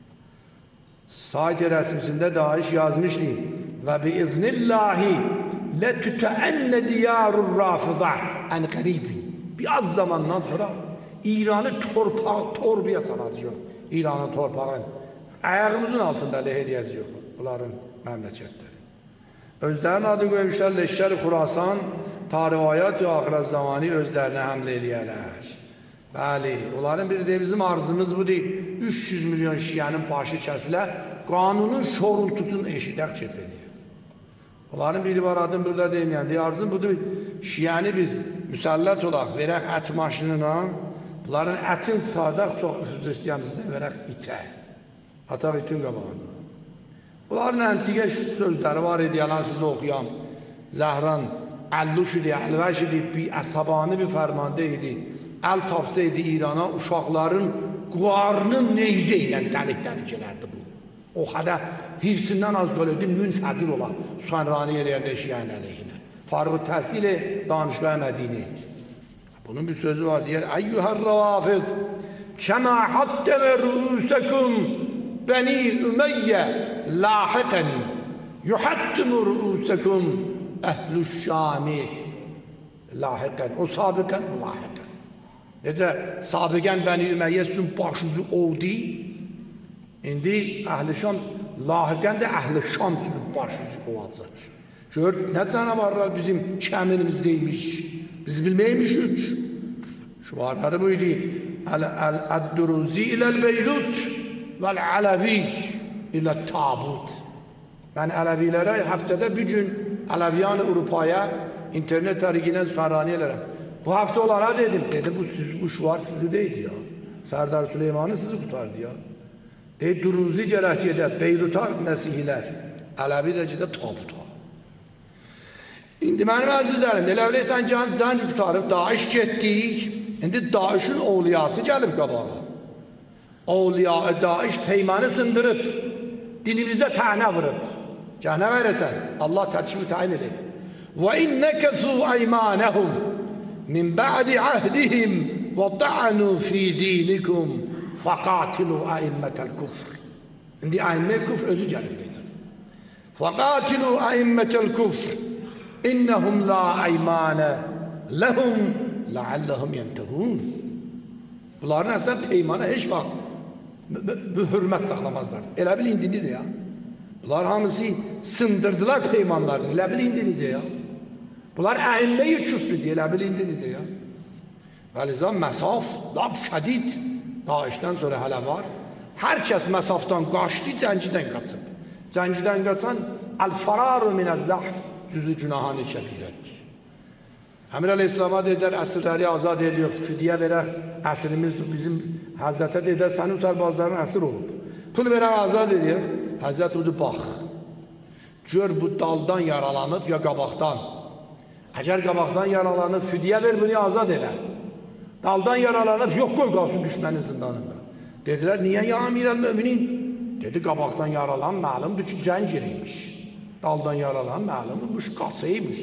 Said rəsmisində Daişi yazmışdı. Və bi-iznillahi lətütəənnə diyarur rafidə ən qəribin. Bir az zamandan sonra İran'ı torbaya salacaq. İran'ın torpağın ayağımızın altında leh edəcək bunların məmləkətləri. Özlərinin adını qoymuşlar Leşkər-i Xurasan, tarihayat və axirət zamanı özlərinə həmlə eləyərlər. Bəli, onların biri de bizim arzımız budur. 300 milyon şiənin başı kəsilə, qanunun şorultusunu eşidək çəpəliyək. Onların biri var, adım burada deməyən, arzım budur, şiəni biz müsəllət olaq, verək ət maşınına, bunların ətin sardaq çox üstüstiyəmizdə verək itə. Ataq itin qabağına. Bunların əntiqə sözləri var idi, yalan sizə oxuyam. Zəhran əlluş idi, əlvəş idi, bir əsabani bir fərmanda idi. Əl tapsaydı İrana, uşaqların qarnın neyzə ilə dəlik gələrdi bu. O qədər hirsindən az qalırdı, münfəcir ola, Sübhanrani eləyəndə şiənin əleyhinə. Farıq-ı təhsil danışqay Mədini. Bunun bir sözü var, deyər, Əyyuhər rəvafid, kəmə haddəmə rüusəkum bəni Ümeyyə lahiqən, yuhaddimu rüusəkum əhlüş-şami lahiqən, o sabiqən, o lahiqən. Necə sabiqən Bəni Ümeyyə sizin başınızı ovdu, indi Əhl-i Şam lahiqən də əhl-i Şam kimi başımızı qovacaq. Gör, nə canavarlar bizim kəmirimizdəymiş, biz bilməymişik. Şuarları buydu, Əd-Duruzi iləl-Beyrut vəl-Ələvi ilə-Tabut. Mən Ələvilərə həftədə bir gün Ələviyan Avropaya internet tarihindən sərrani elərəm. Bu hafta onlara dedim, bu şuar sizi deydi ya. Sərdar Süleyman'ı sizi kurtardı ya. Duruzi gərək gedə, Beyrut'a Məsihilər, Ələvi də gedə Tabuta. İndi mənim əzizlərim, elə biləysən can kurtarıb, Daeş getdik, indi Daeş'in oğliyası gəlib qabağa. Oğliya Daeş peymanı sındırıb, dinimizə tənə vurub. Cəhnə verəsən, Allah tədşivi təyin edib. وَاِنْ نَكَثُوا اَيْمَانَهُمْ مِنْ بَعْدِ عَهْدِهِمْ وَطَعَنُوا فِي دِينِكُمْ فَقَاتِلُوا اَئِمَّةَ الْكُفْرِ. İndi əimmə küfr özü gəlib deyir. فَقَاتِلُوا اَئِمَّةَ الْكُفْرِ اِنَّهُمْ لَا اَيْمَانَ لَهُمْ لَعَلَّهُمْ يَنْتَهُونَ. Bunların əslən peymanı heç vaxt hürmət saxlamazlar. Elə bil indinidir ya. Bunlar hamısı sındırdılar peymanlarını. Elə bil indinidir ya. Bunlar əimməyi küfrüdür. Elə bil indinidir ya. Vəlizən məsaf, laf şədid Daeşdən sonra hələ var. Hər kəs məsafdan qaçdı, cəngidən qaçıb. Cəngidən qaçan əl-fararu minəz-zəhf cüzü günahanı kəbirətdir. Əmir Əleyhisselama dedilər, əsirləri azad ediyor, fidyə verək, əsirimiz bizim Həzrətə dedilər, sənin sərbazların əsir olub. Pul verək, azad ediyor. Həzrət odur, bax, gör bu daldan yaralanıb ya qabaqdan. Əgər qabaqdan yaralanıb, fidyə ver, bunu azad edər. Daldan yaralanıb, yox qoy qalsın düşmənin zindanında. Dedilər, niyə ya Əmirəl-Möminin? Dedi, qabaqdan yaralan məlumdur ki, zənciriymiş. Daldan yaralan məlumdur, qaçıymış.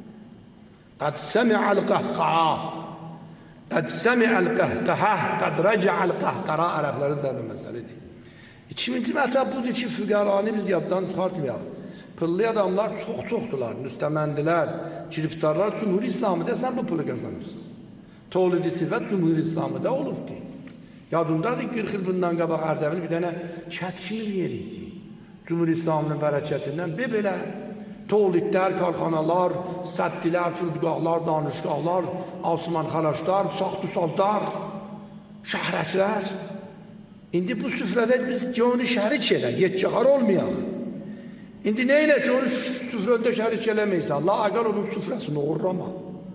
Qəd səmi'əl-qəhqəha Qəd səmi'əl-qəhqəhə Qəd rəcə'əl-qəhqəra ərəblərin zərbi məsələdir. İkinci mətləb budur ki, füqəranı biz yaddan çıxartmayaq. Pıllı adamlar çox-çoxdular, müstəməndilər, giriftarlar, Cumhur İslamıda sən bu pulu qazanırsın. Tolidi Sivət Cumhur İslamıda olubdur. Yadındadır 40 il bundan qabaq Ərdəbil bir dənə çətkili yer idi. Cumhur İslamının bərəkətindən belə Tolidlər, karxanalar, səddilər, fırdıqaqlar, danışqaqlar, Osman xalaşlar, saxtısazlar, şəhrəclər. İndi bu süfrədə biz onu şərik edək, yetcəhar olmayaq. İndi nə ilə ki, onu süfrədə şərik eləməysən, la əgər onun süfrəsini uğurlama.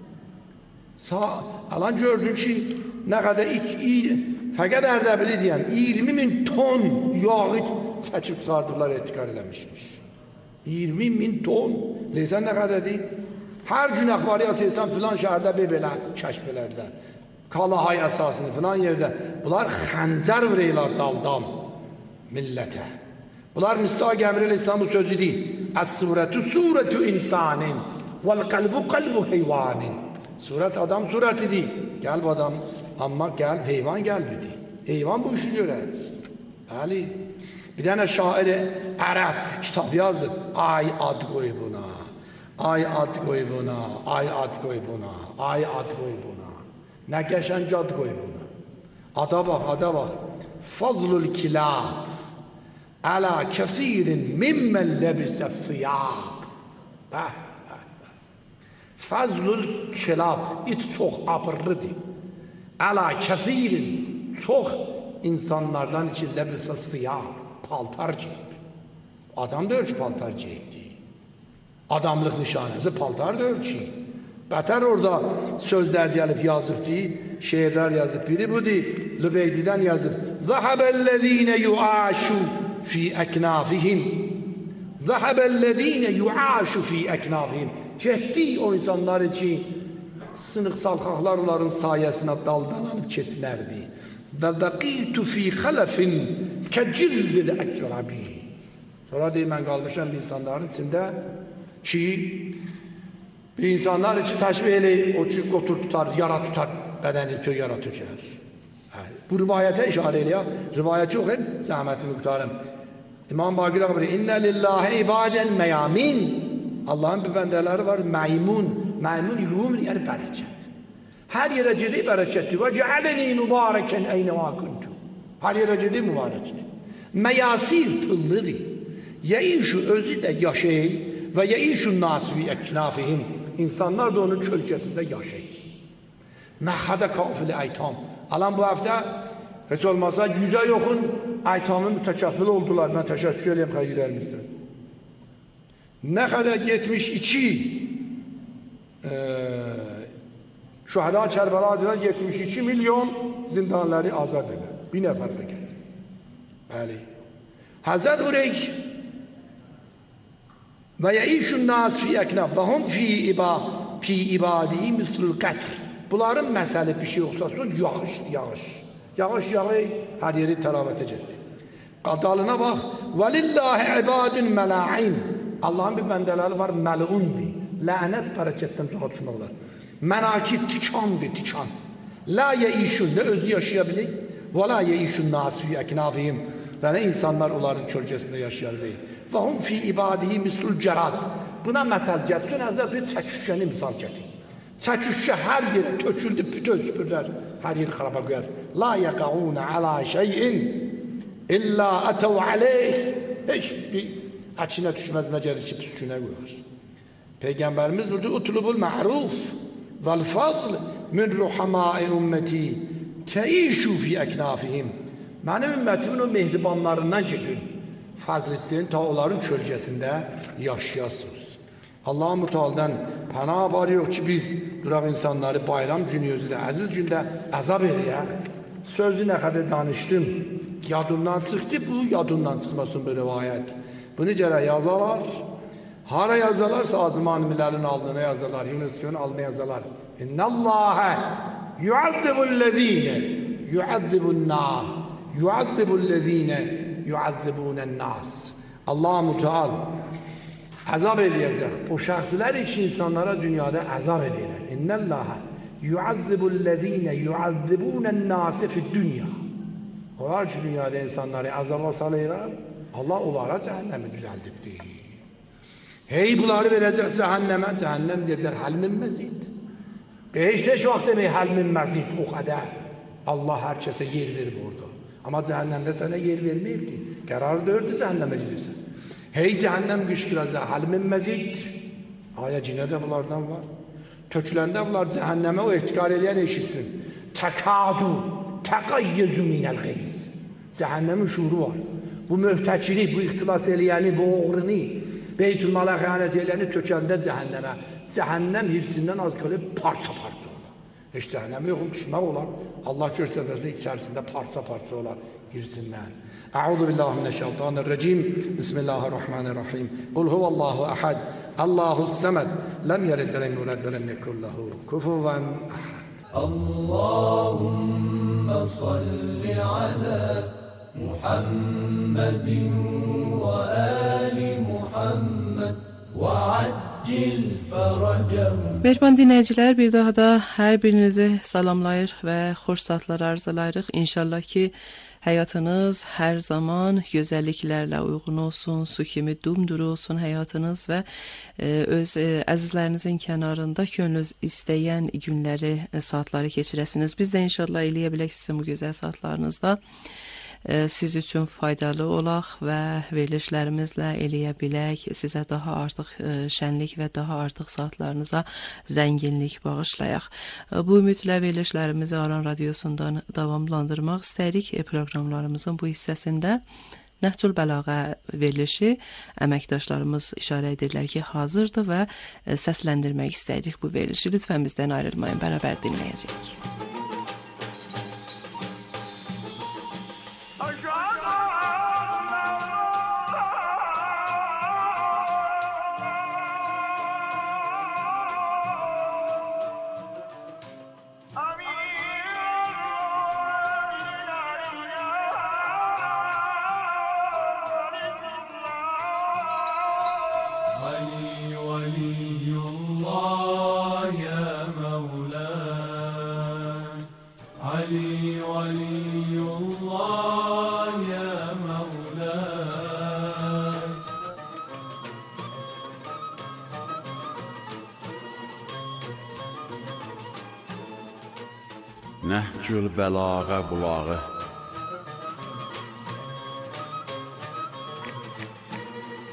Alan gördün ki, nə qədər fəqət Ərdəbili deyəm, 20.000 ton yağı çəkib çıxardıblar, etiqar eləmişmiş. 20.000 ton, deysən nə qədərdir? Hər gün əxbari atırsan filan şəhərdə belə kəşf elərdə. Kalahay əsasını filan yerdə. Bunlar xəncər vureylar daldan millətə. Bunlar Müstaq Əmrəl İslam bu sözü deyil. Əs-surətü surətü insanin vəl-qəlbu qəlbu heyvanin. Surət adam surətidir. Qəlb adam, amma qəlb heyvan qəlbidir. Heyvan bu işi görər. Bəli. Bir dənə şair ərəb kitab yazıb. Ay ad qoy buna, ay ad qoy buna, ay ad qoy buna, ay ad qoy buna. Nə qəşəng ad qoy buna. Ada bax, ada bax. Fazlul kilab ələ kəfirin mimmən ləbisə fiyab. Bəh, bəh, bəh. Fazlul kilab, it çox abırlıdır. Ələ kəfirin, çox insanlardan için ləbisə fiyab. Paltar geyib. Adam da ölçü paltar geyibdi. Adamlıq nişanəsi paltar da ölçü. Bətər orada sözlər gəlib yazıbdı, şeirlər yazıb. Biri budur, Lübeydidən yazıb. Zəhəbəl-ləzīnə yuaşu fi əknafihim. Zəhəbəl-ləzīnə yuaşu fi əknafihim. Getdi o insanlar için sınıq salxaqlar onların sayəsinə daldalanıb keçilərdi. Və bəqitu fi xələfin kəcillil əcrabi. Sonra deyim, mən qalmışam insanların içində ki, bir insanlar için təşbih eləyib, o ki, qotur tutar, yara tutar, bədəni tüy yara tükər. Bu rivayətə işarə eləyək, rivayət yox, zəhmətini qutarım. İmam Baqir ağabey, İnnə lillahi ibadən məyamin. Allahın bir bəndələri var, məymun. Məymun ilum, yəni bərəkət. Hər yerə gedir bərəkətdir. Və cəələni mübarəkən əynəvə kuntu. Hər yerə gedir mübarəkdir. Məyasir pıllıdır. Yeişu özü de yaşayır ve yeişu nas fi eknafihim. İnsanlar da onun kölgesinde yaşayır. Nahada kafili aytam. Alan bu hafta hiç olmazsa 100'e yakın aytamın mütekafili oldular. Ben teşekkür edeyim hayırlarınızdan. Ne kadar 72 şuhada Kerbela adına 72 milyon zindanları azad eder. Bir nefer fikir. Bəli. Hazret Hureyk ve yeişun nas fi eknab ve hum fi ibadi mislul qatr. Bunların məsələ bir şey yoxsa yağış. Yağış yağır, her yeri təravətə gedir. Dalına bax. Velillahi ibadun mela'in. Allah'ın bir bəndələri var, məlundir. Lənət bərəkətdən tuğa düşməklər. Mənakib tikandır, tikan. La yeişun, ne özü yaşayabilir, ve la yeişun nas fi eknafihim. Ve ne insanlar onların kölgesinde yaşayabilir. Ve hum fi ibadihi mislul cerad. Buna məsəl gətirsin, Həzrət bir çəküşkəni misal gətir. Çəküşkə hər yerə töküldü, bütün süpürlər, hər yeri xaraba qoyar. La yaqauna ala şeyin illa atav aleyh. Heç bir əkinə düşməz, məcər içi püskünə qoyar. Peygamberimiz burada utlubul ma'ruf vel fazl min ruhamai ümmeti teişu fi eknafihim. Benim ümmetimin o mehribanlarından gidin. Fazl isteyin ta onların kölgesinde yaşayasınız. Allah-u Muteala'dan pənah var yok ki biz duraq insanları bayram günü özü də əziz gündə əzab eləyək. Sözü nə qədər danışdım, yadımdan çıxdı, bu yadımdan çıxmasın bu rivayət. Bunu gərək yazalar. Hara yazarlarsa Azman Millal'in aldığına yazarlar, UNESCO'nun aldığına yazarlar. İnnallâhe yu'azzibullezîne yu'azzibun-nâs yu'azzibullezîne yu'azzibûnen-nâs. Allah-u Muteal azab eləyəcək. O şəxslər için insanlara dünyada azab eləyirlər. İnnallâhe yu'azzibullezîne yu'azzibûnen-nâs fid-dünya. Onlar ki dünyada insanları azaba salırlar, Allah onlara cəhənnəmi düzəldibdir. Hey bunları verəcək cəhənnəmə, cəhənnəm deyəcək həlmin məzid. Beşdə heç vaxt demək həlmin məzid o qədər. Allah hər kəsə yer verib orada. Amma cəhənnəmdə sənə yer verməyibdi. Qərar dördü cəhənnəmə gedirsən. Hey cəhənnəm qışqıracaq həlmin məzid. Aya cinə də bunlardan var. Töküləndə bunlar cəhənnəmə o ehtikar eləyən eşitsin. Təkadu, təqayyəzü minəl xeyz. Cəhənnəmin şuuru var. Bu möhtəkiri, bu ixtilas eləyəni, bu oğrını, Beytülmala xəyanət eləyəni tökəndə cəhənnəmə. Cəhənnəm hirsindən az qalıb parça-parça olar. Heç cəhənnəmi yoxum, düşmək olar. Allah göstərməsinin içərisində parça-parça olar hirsindən. Əuzu billahi mineşşeytanirracim. Bismillahirrahmanirrahim. Qul huvallahu ahad. Allahus-samed. Lem yelid ve lem yulad ve lem yekun lehu kufuven ahad. Allahumme salli ala Muhammedin ve ali Muhammed ve accil feracehum. Mehriban dinləyicilər, bir daha da hər birinizi salamlayır və xoş saatlar arzulayırıq. İnşallah ki həyatınız hər zaman gözəlliklərlə uyğun olsun, su kimi dumduru olsun həyatınız və öz əzizlərinizin kənarında könlünüz istəyən günləri, saatları keçirəsiniz. Biz də inşallah eləyə bilək sizin bu gözəl saatlarınızda siz üçün faydalı olaq və verilişlərimizlə eləyə bilək, sizə daha artıq şənlik və daha artıq saatlarınıza zənginlik bağışlayaq. Bu ümidlə verilişlərimizi Aran Radiosundan davamlandırmaq istəyirik. Proqramlarımızın bu hissəsində Nəhcül Bəlağə verilişi əməkdaşlarımız işarə edirlər ki, hazırdır və səsləndirmək istəyirik bu verilişi. Lütfən bizdən ayrılmayın, bərabər dinləyəcəyik. Nəhcül Bəlağə bulağı.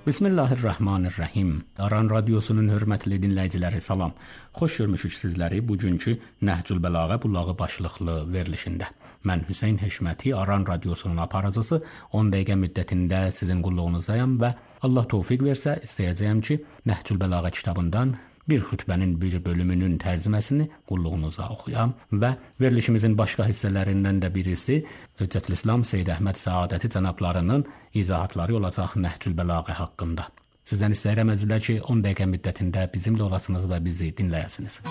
Bismillahirrahmanirrahim. Aran Radiosunun hörmətli dinləyiciləri salam. Xoş görmüşük sizləri bugünkü Nəhcül Bəlağə bulağı başlıqlı verilişində. Mən Hüseyn Heşməti, Aran Radiosunun aparıcısı 10 dəqiqə müddətində sizin qulluğunuzdayam və Allah tövfiq versə istəyəcəyəm ki, Nəhcül Bəlağə kitabından bir xütbənin bir bölümünün tərcüməsini qulluğunuza oxuyam və verilişimizin başqa hissələrindən də birisi Hüccətülislam Seyyid Əhməd Səadəti cənablarının izahatları olacaq Nəhcül Bəlağə haqqında. Sizdən istəyirəm əzizlər ki, 10 dəqiqə müddətində bizimlə olasınız və bizi dinləyəsiniz.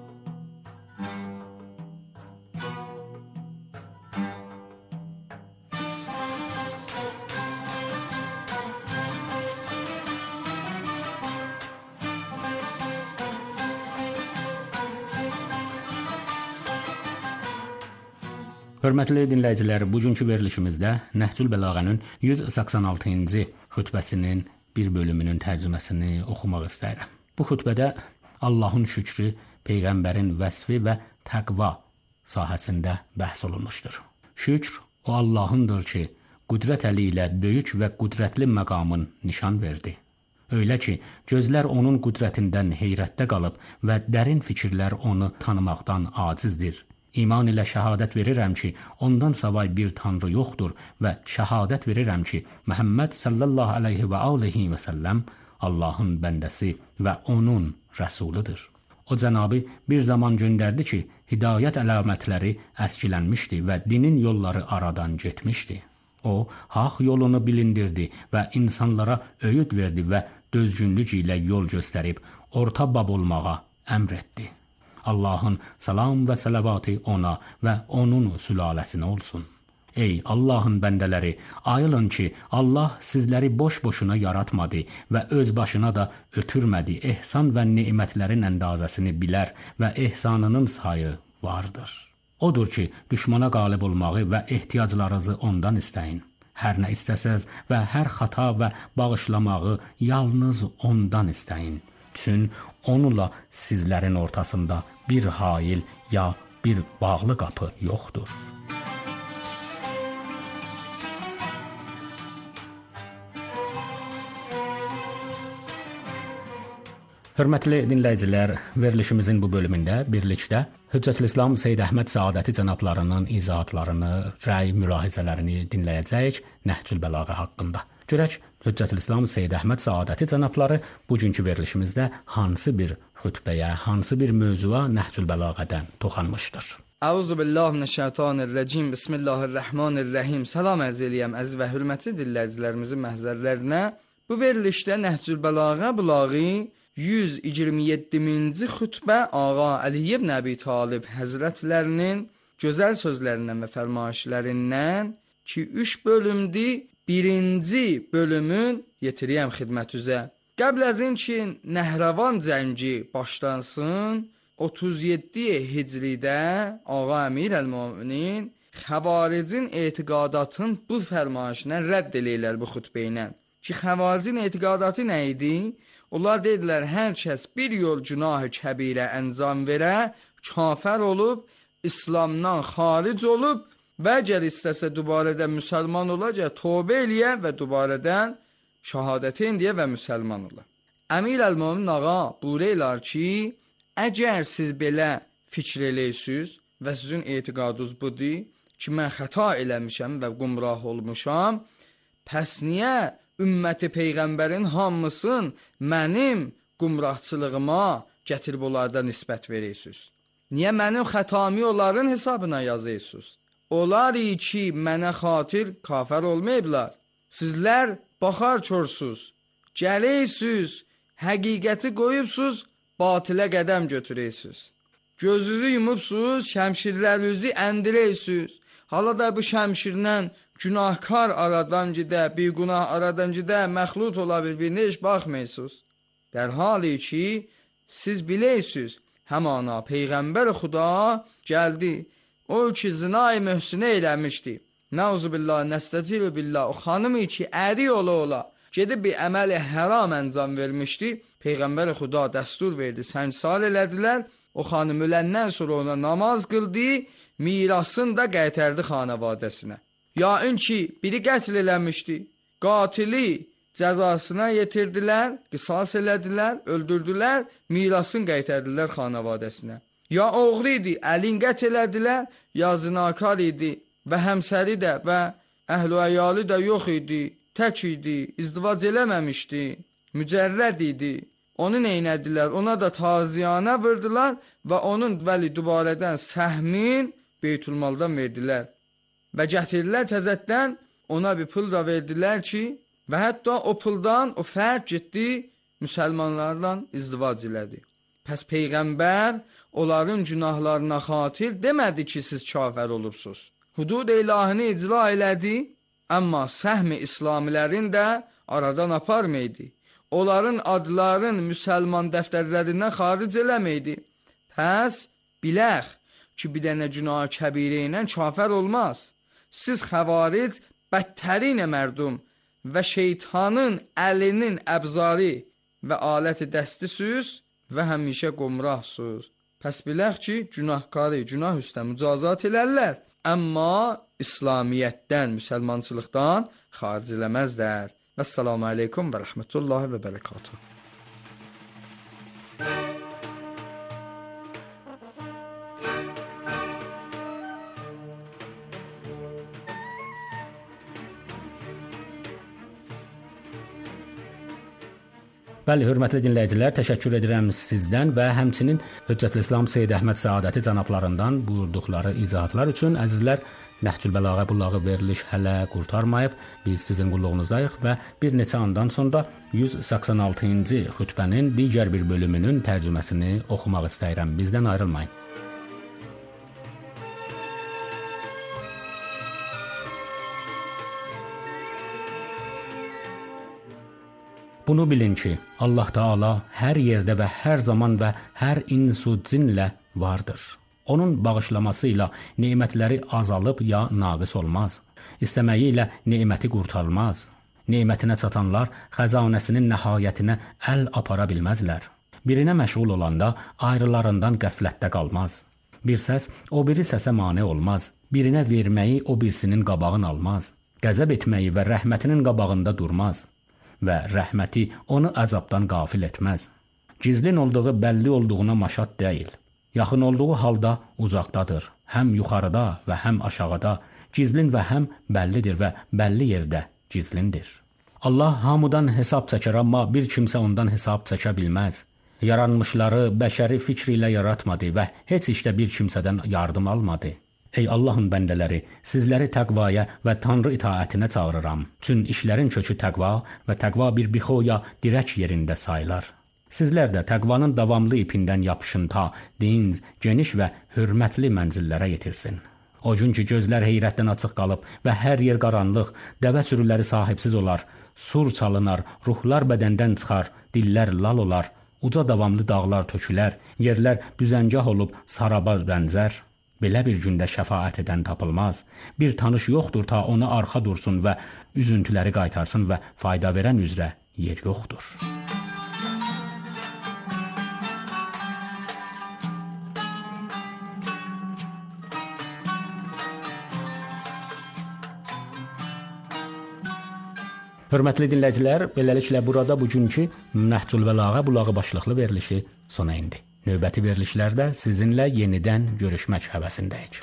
Hörmətli dinləyicilər, bugünkü verilişimizdə Nəhcül Bəlağənin 186-cı xütbəsinin bir bölümünün tərcüməsini oxumaq istəyirəm. Bu xütbədə Allahın şükrü, Peyğəmbərin vəsfi və təqva sahəsində bəhs olunmuşdur. Şükr o Allahındır ki, qüdrət əli ilə böyük və qüdrətli məqamın nişan verdi. Öyle ki, gözlər onun qüdrətindən heyrətdə qalıb və dərin fikirlər onu tanımaqdan acizdir. İman ilə şəhadət verirəm ki, ondan savay bir tanrı yoxdur və şəhadət verirəm ki, Məhəmməd sallallahu aleyhi və aleyhi və səlləm Allahın bəndəsi və onun rəsuludur. O cənabı bir zaman göndərdi ki, hidayət əlamətləri əskilənmişdi və dinin yolları aradan getmişdi. O, haqq yolunu bilindirdi və insanlara öyüd verdi və dözgünlük ilə yol göstərib orta bab olmağa əmr etdi. Allahın salam və səlavatı ona və onun sülaləsinə olsun. Ey Allahın bəndələri, ayılın ki, Allah sizləri boş-boşuna yaratmadı və öz başına da ötürmədi. Ehsan və nemətlərin əndazəsini bilər və ehsanının sayı vardır. Odur ki, düşmana qalib olmağı və ehtiyaclarınızı ondan istəyin. Hər nə istəsəz və hər xata və bağışlamağı yalnız ondan istəyin. Çün onunla sizlərin ortasında bir hail ya bir bağlı qapı yoxdur. Hörmətli dinləyicilər, verilişimizin bu bölümündə birlikdə Hüccətülislam Seyyid Əhməd Səadəti cənablarının izahatlarını, rəy mülahizələrini dinləyəcəyik Nəhcül Bəlağə haqqında. Görək, Hüccətülislam Seyyid Əhməd Səadəti cənabları bugünkü verilişimizdə hansı bir xütbəyə, hansı bir mövzuya Nəhcül Bəlağədən toxanmışdır. Əuzubillahimineşşeytanirracim. Bismillahirrahmanirrahim. Salam ərz eləyəm əziz və hörmətli dinləyicilərimizin məhzərlərinə. Bu verilişdə Nəhcül Bəlağə bulağı 127-ci xütbə Ağa Əli ibn Əbi Talib həzrətlərinin gözəl sözlərindən və fərmayişlərindən ki, 3 bölümdür, birinci bölümün yetiriyəm xidmətüzə. Qəbl əzin ki, Nəhravan cəngi başlansın, 37 Hicridə Ağa Əmir əl-Müminin xəvaricin etiqadatın bu fərmayişinə rədd eləyirlər bu xütbə ilə. Ki, xəvaricin etiqadatı nə idi? Onlar dedilər, hər kəs bir yol günah-ı kəbirə əncam verə, kafər olub, İslamdan xaric olub və əgər istəsə dubarədən müsəlman olacaq, tövbə eləyə və dubarədən şəhadətən deyə və müsəlman ola. Əmir əl-Mömin ağa buyururlar ki, əgər siz belə fikr eləyirsiniz və sizin etiqadınız budur ki, mən xəta eləmişəm və qumrah olmuşam, pəs niyə ümməti Peyğəmbərin hamısın mənim qumrahçılığıma gətirib onlardan nisbət verirsiniz? Niyə mənim xətamı onların hesabına yazırsınız? Onlar ki, mənə xatir kafir olmayıblar. Sizlər baxar çorsuz, gəlirsiniz, həqiqəti qoyubsuz, batilə qədəm götürürsünüz. Gözünüzü yumubsuz, şəmşirlərinizi əndirirsiniz. Hala da bu şəmşirlə günahkar aradan gidə, bir günah aradan gidə, məxlut ola bir-birinə heç baxmırsınız. Dərhali ki, siz bilirsiniz, həmana Peyğəmbər Xuda gəldi, o ki, zina-i mühsinə eləmişdi. Nəuzubillah, nəstəcilu billah, o xanımı ki, əri ola, gedib bir əməli həram əncam vermişdi. Peyğəmbər Xuda dəstur verdi, səncsal elədilər, o xanım öləndən sonra ona namaz qıldı, mirasını da qaytardı xanavadəsinə. Ya ki, biri qətl eləmişdi, qatili cəzasına yetirdilər, qisas elədilər, öldürdülər, mirasını qaytardilər xanavadəsinə. Ya oğru idi, əlin qət elədilər, ya zinakar idi və həmsəri də və əhl-i əyalı da yox idi, tək idi, izdivac eləməmişdi, mücərrəd idi. Onu neynədilər? Ona da taziyanə vurdular və onun vəli dubarədən səhmin Beytülmaldan verdilər. Və gətirdilər təzəddən ona bir pul da verdilər ki, və hətta o puldan o fərq getdi, müsəlmanlarla izdivac elədi. Pəs Peyğəmbər onların günahlarına xatir demədi ki, siz kafir olubsuz. Hudud ilahini icra elədi, amma səhm-i İslamilərin də aradan aparmaydı. Onların adların müsəlman dəftərlərindən xaric eləməydi. Pəs biləx ki, bir dənə günah kəbirə ilə kafir olmaz. Siz xəvaric bədtərinə mərdum və şeytanın əlinin əbzarı və aləti dəstisüz və həmişə qumrahsuz. Pəs biləx ki, günahkarı günah üstə mücazat elərlər, amma İslamiyyətdən, müsəlmançılıqdan xaric eləməzlər. Vəssalamu aleykum və rəhmətullahi və bərəkatuhu. Bəli, hörmətli dinləyicilər, təşəkkür edirəm sizdən və həmçinin Hüccətülislam Seyyid Əhməd Səadəti cənablarından buyurduqları izahatlar üçün. Əzizlər, Nəhcül Bəlağə bulağı veriliş hələ qurtarmayıb. Biz sizin qulluğunuzdayıq və bir neçə andan sonra 186-cı xütbənin digər bir bölümünün tərcüməsini oxumaq istəyirəm. Bizdən ayrılmayın. Bunu bilin ki, Allah Teala hər yerdə və hər zaman və hər insu cinlə vardır. Onun bağışlaması ilə nemətləri azalıb ya naqis olmaz. İstəməyi ilə neməti qurtarmaz. Nemətinə çatanlar xəzanəsinin nəhayətinə əl apara bilməzlər. Birinə məşğul olanda ayrılarından qəflətdə qalmaz. Bir səs o biri səsə mane olmaz. Birinə verməyi o birisinin qabağını almaz. Qəzəb etməyi və rəhmətinin qabağında durmaz. Və rəhməti onu əzabdan qafil etməz. Gizlin olduğu bəlli olduğuna maşat deyil. Yaxın olduğu halda uzaqdadır. Həm yuxarıda və həm aşağıda. Gizlin və həm bəllidir və bəlli yerdə gizlindir. Allah hamıdan hesab çəkər, amma bir kimsə ondan hesab çəkə bilməz. Yaranmışları bəşəri fikr ilə yaratmadı və heç işdə bir kimsədən yardım almadı. Ey Allahın bəndələri, sizləri təqvaya və Tanrı itaətinə çağırıram. Tün işlərin kökü təqva və təqva bir bixoya dirək yerində sayılar. Sizlər də təqvanın davamlı ipindən yapışın ta dinc, geniş və hörmətli mənzillərə yetirsin. O gün ki, gözlər heyrətdən açıq qalıb və hər yer qaranlıq, dəvə sürüləri sahibsiz olar, sur çalınar, ruhlar bədəndən çıxar, dillər lal olar, uca davamlı dağlar tökülər, yerlər düzəngah olub saraba bənzər. Belə bir gündə şəfaət edən tapılmaz. Bir tanış yoxdur ta ona arxa dursun və üzüntüləri qaytarsın və fayda verən üzrə yer yoxdur. Hörmətli dinləyicilər, beləliklə burada bugünkü Nəhcül Bəlağə bulağı başlıqlı verilişi sona indi. Növbəti verilişlərdə sizinlə yenidən görüşmək həvəsindəyik.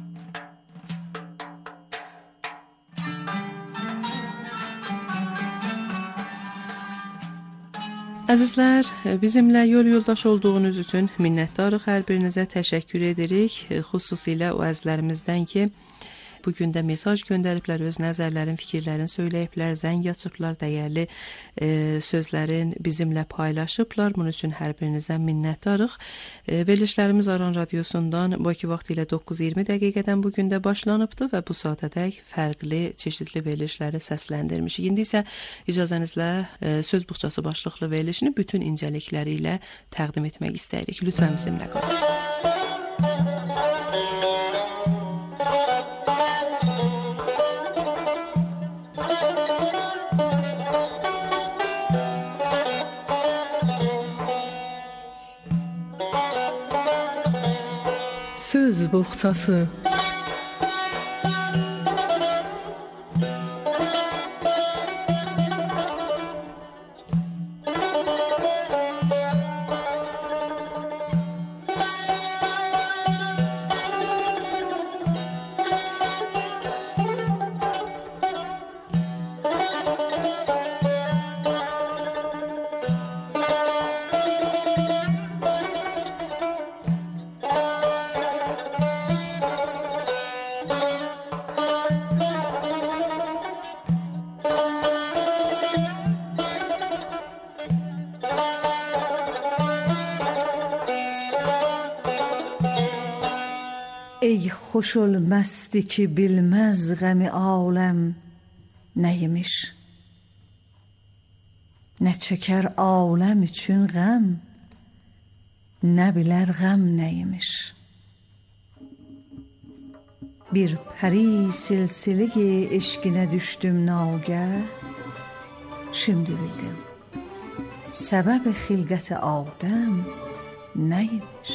Əzizlər, bizimlə yol yoldaş olduğunuz üçün minnətdarıq, hər birinizə təşəkkür edirik. Xüsusilə o əzizlərimizdən ki, bugün də mesaj göndəriblər, öz nəzərlərin, fikirlərin söyləyiblər, zəng açıblar, dəyərli sözlərin bizimlə paylaşıblar. Bunun üçün hər birinizə minnətdarıq. Verilişlərimiz Aran Radiosundan Bakı vaxtı ilə 9:20 dəqiqədən bugün də başlanıbdı və bu saatədək fərqli, çeşidli verilişləri səsləndirmişik. İndi isə icazənizlə söz buxçası başlıqlı verilişini bütün incəlikləri ilə təqdim etmək istəyirik. Lütfən bizimlə qalın. Söz buxçası. xoş olməzdi ki, bilməz qəmi aləm nəymiş. Nə çəkər aləm üçün qəm, nə bilər qəm nəymiş. Bir pəri silsiligi eşqinə düşdüm nagah, şimdi bildim səbəb xilqət Adəm nəymiş.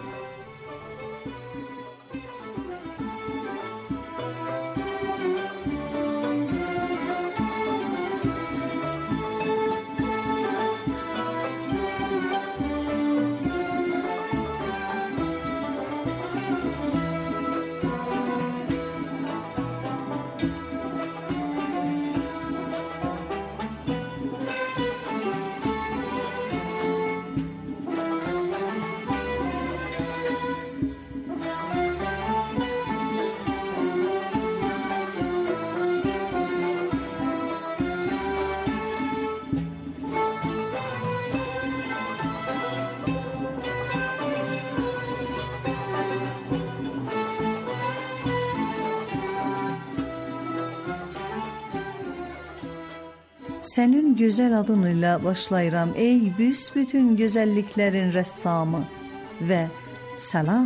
Sənin gözəl adın ilə başlayıram, ey büsbütün gözəlliklərin rəssamı və salam.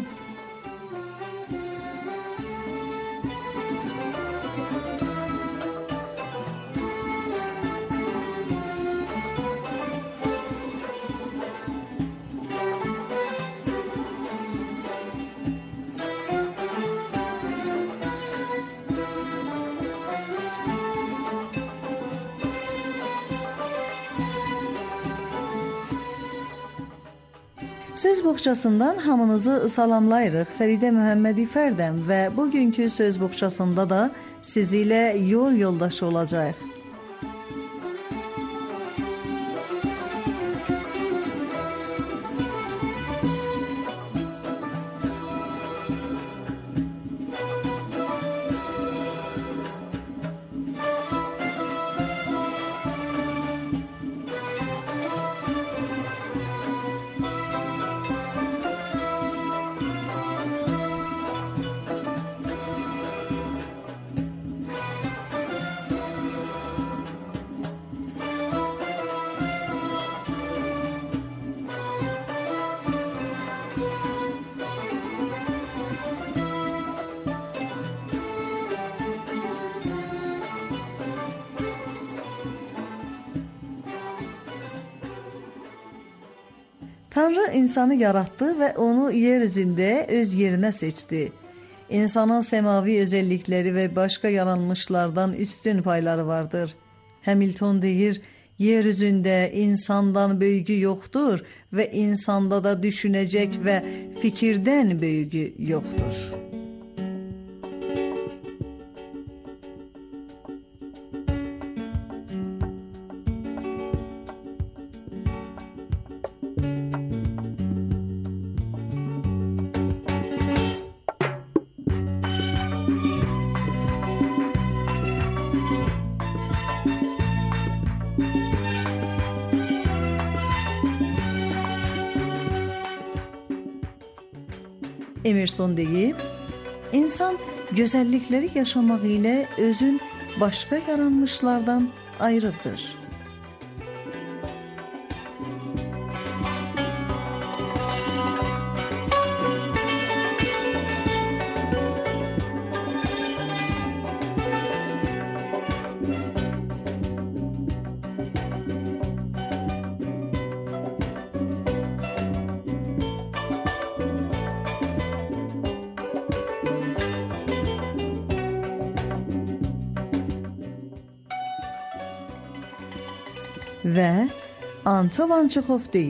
Söz boğçasından hamınızı salamlayırıq. Fəridə Məhəmmədi Fərdəm və bugünkü söz boğçasında da sizi ilə yol yoldaşı olacağıq. Tanrı insanı yaratdı və onu yer üzündə öz yerinə seçdi. İnsanın səmavi özəllikləri və başqa yaranmışlardan üstün payları vardır. Hamilton deyir, yer üzündə insandan böyüyü yoxdur və insanda da düşünəcək və fikirdən böyüyü yoxdur. Emerson deyib, insan gözəllikləri yaşamaq ilə özün başqa yaranmışlardan ayrıdır. Və Antovan Çexov deyir,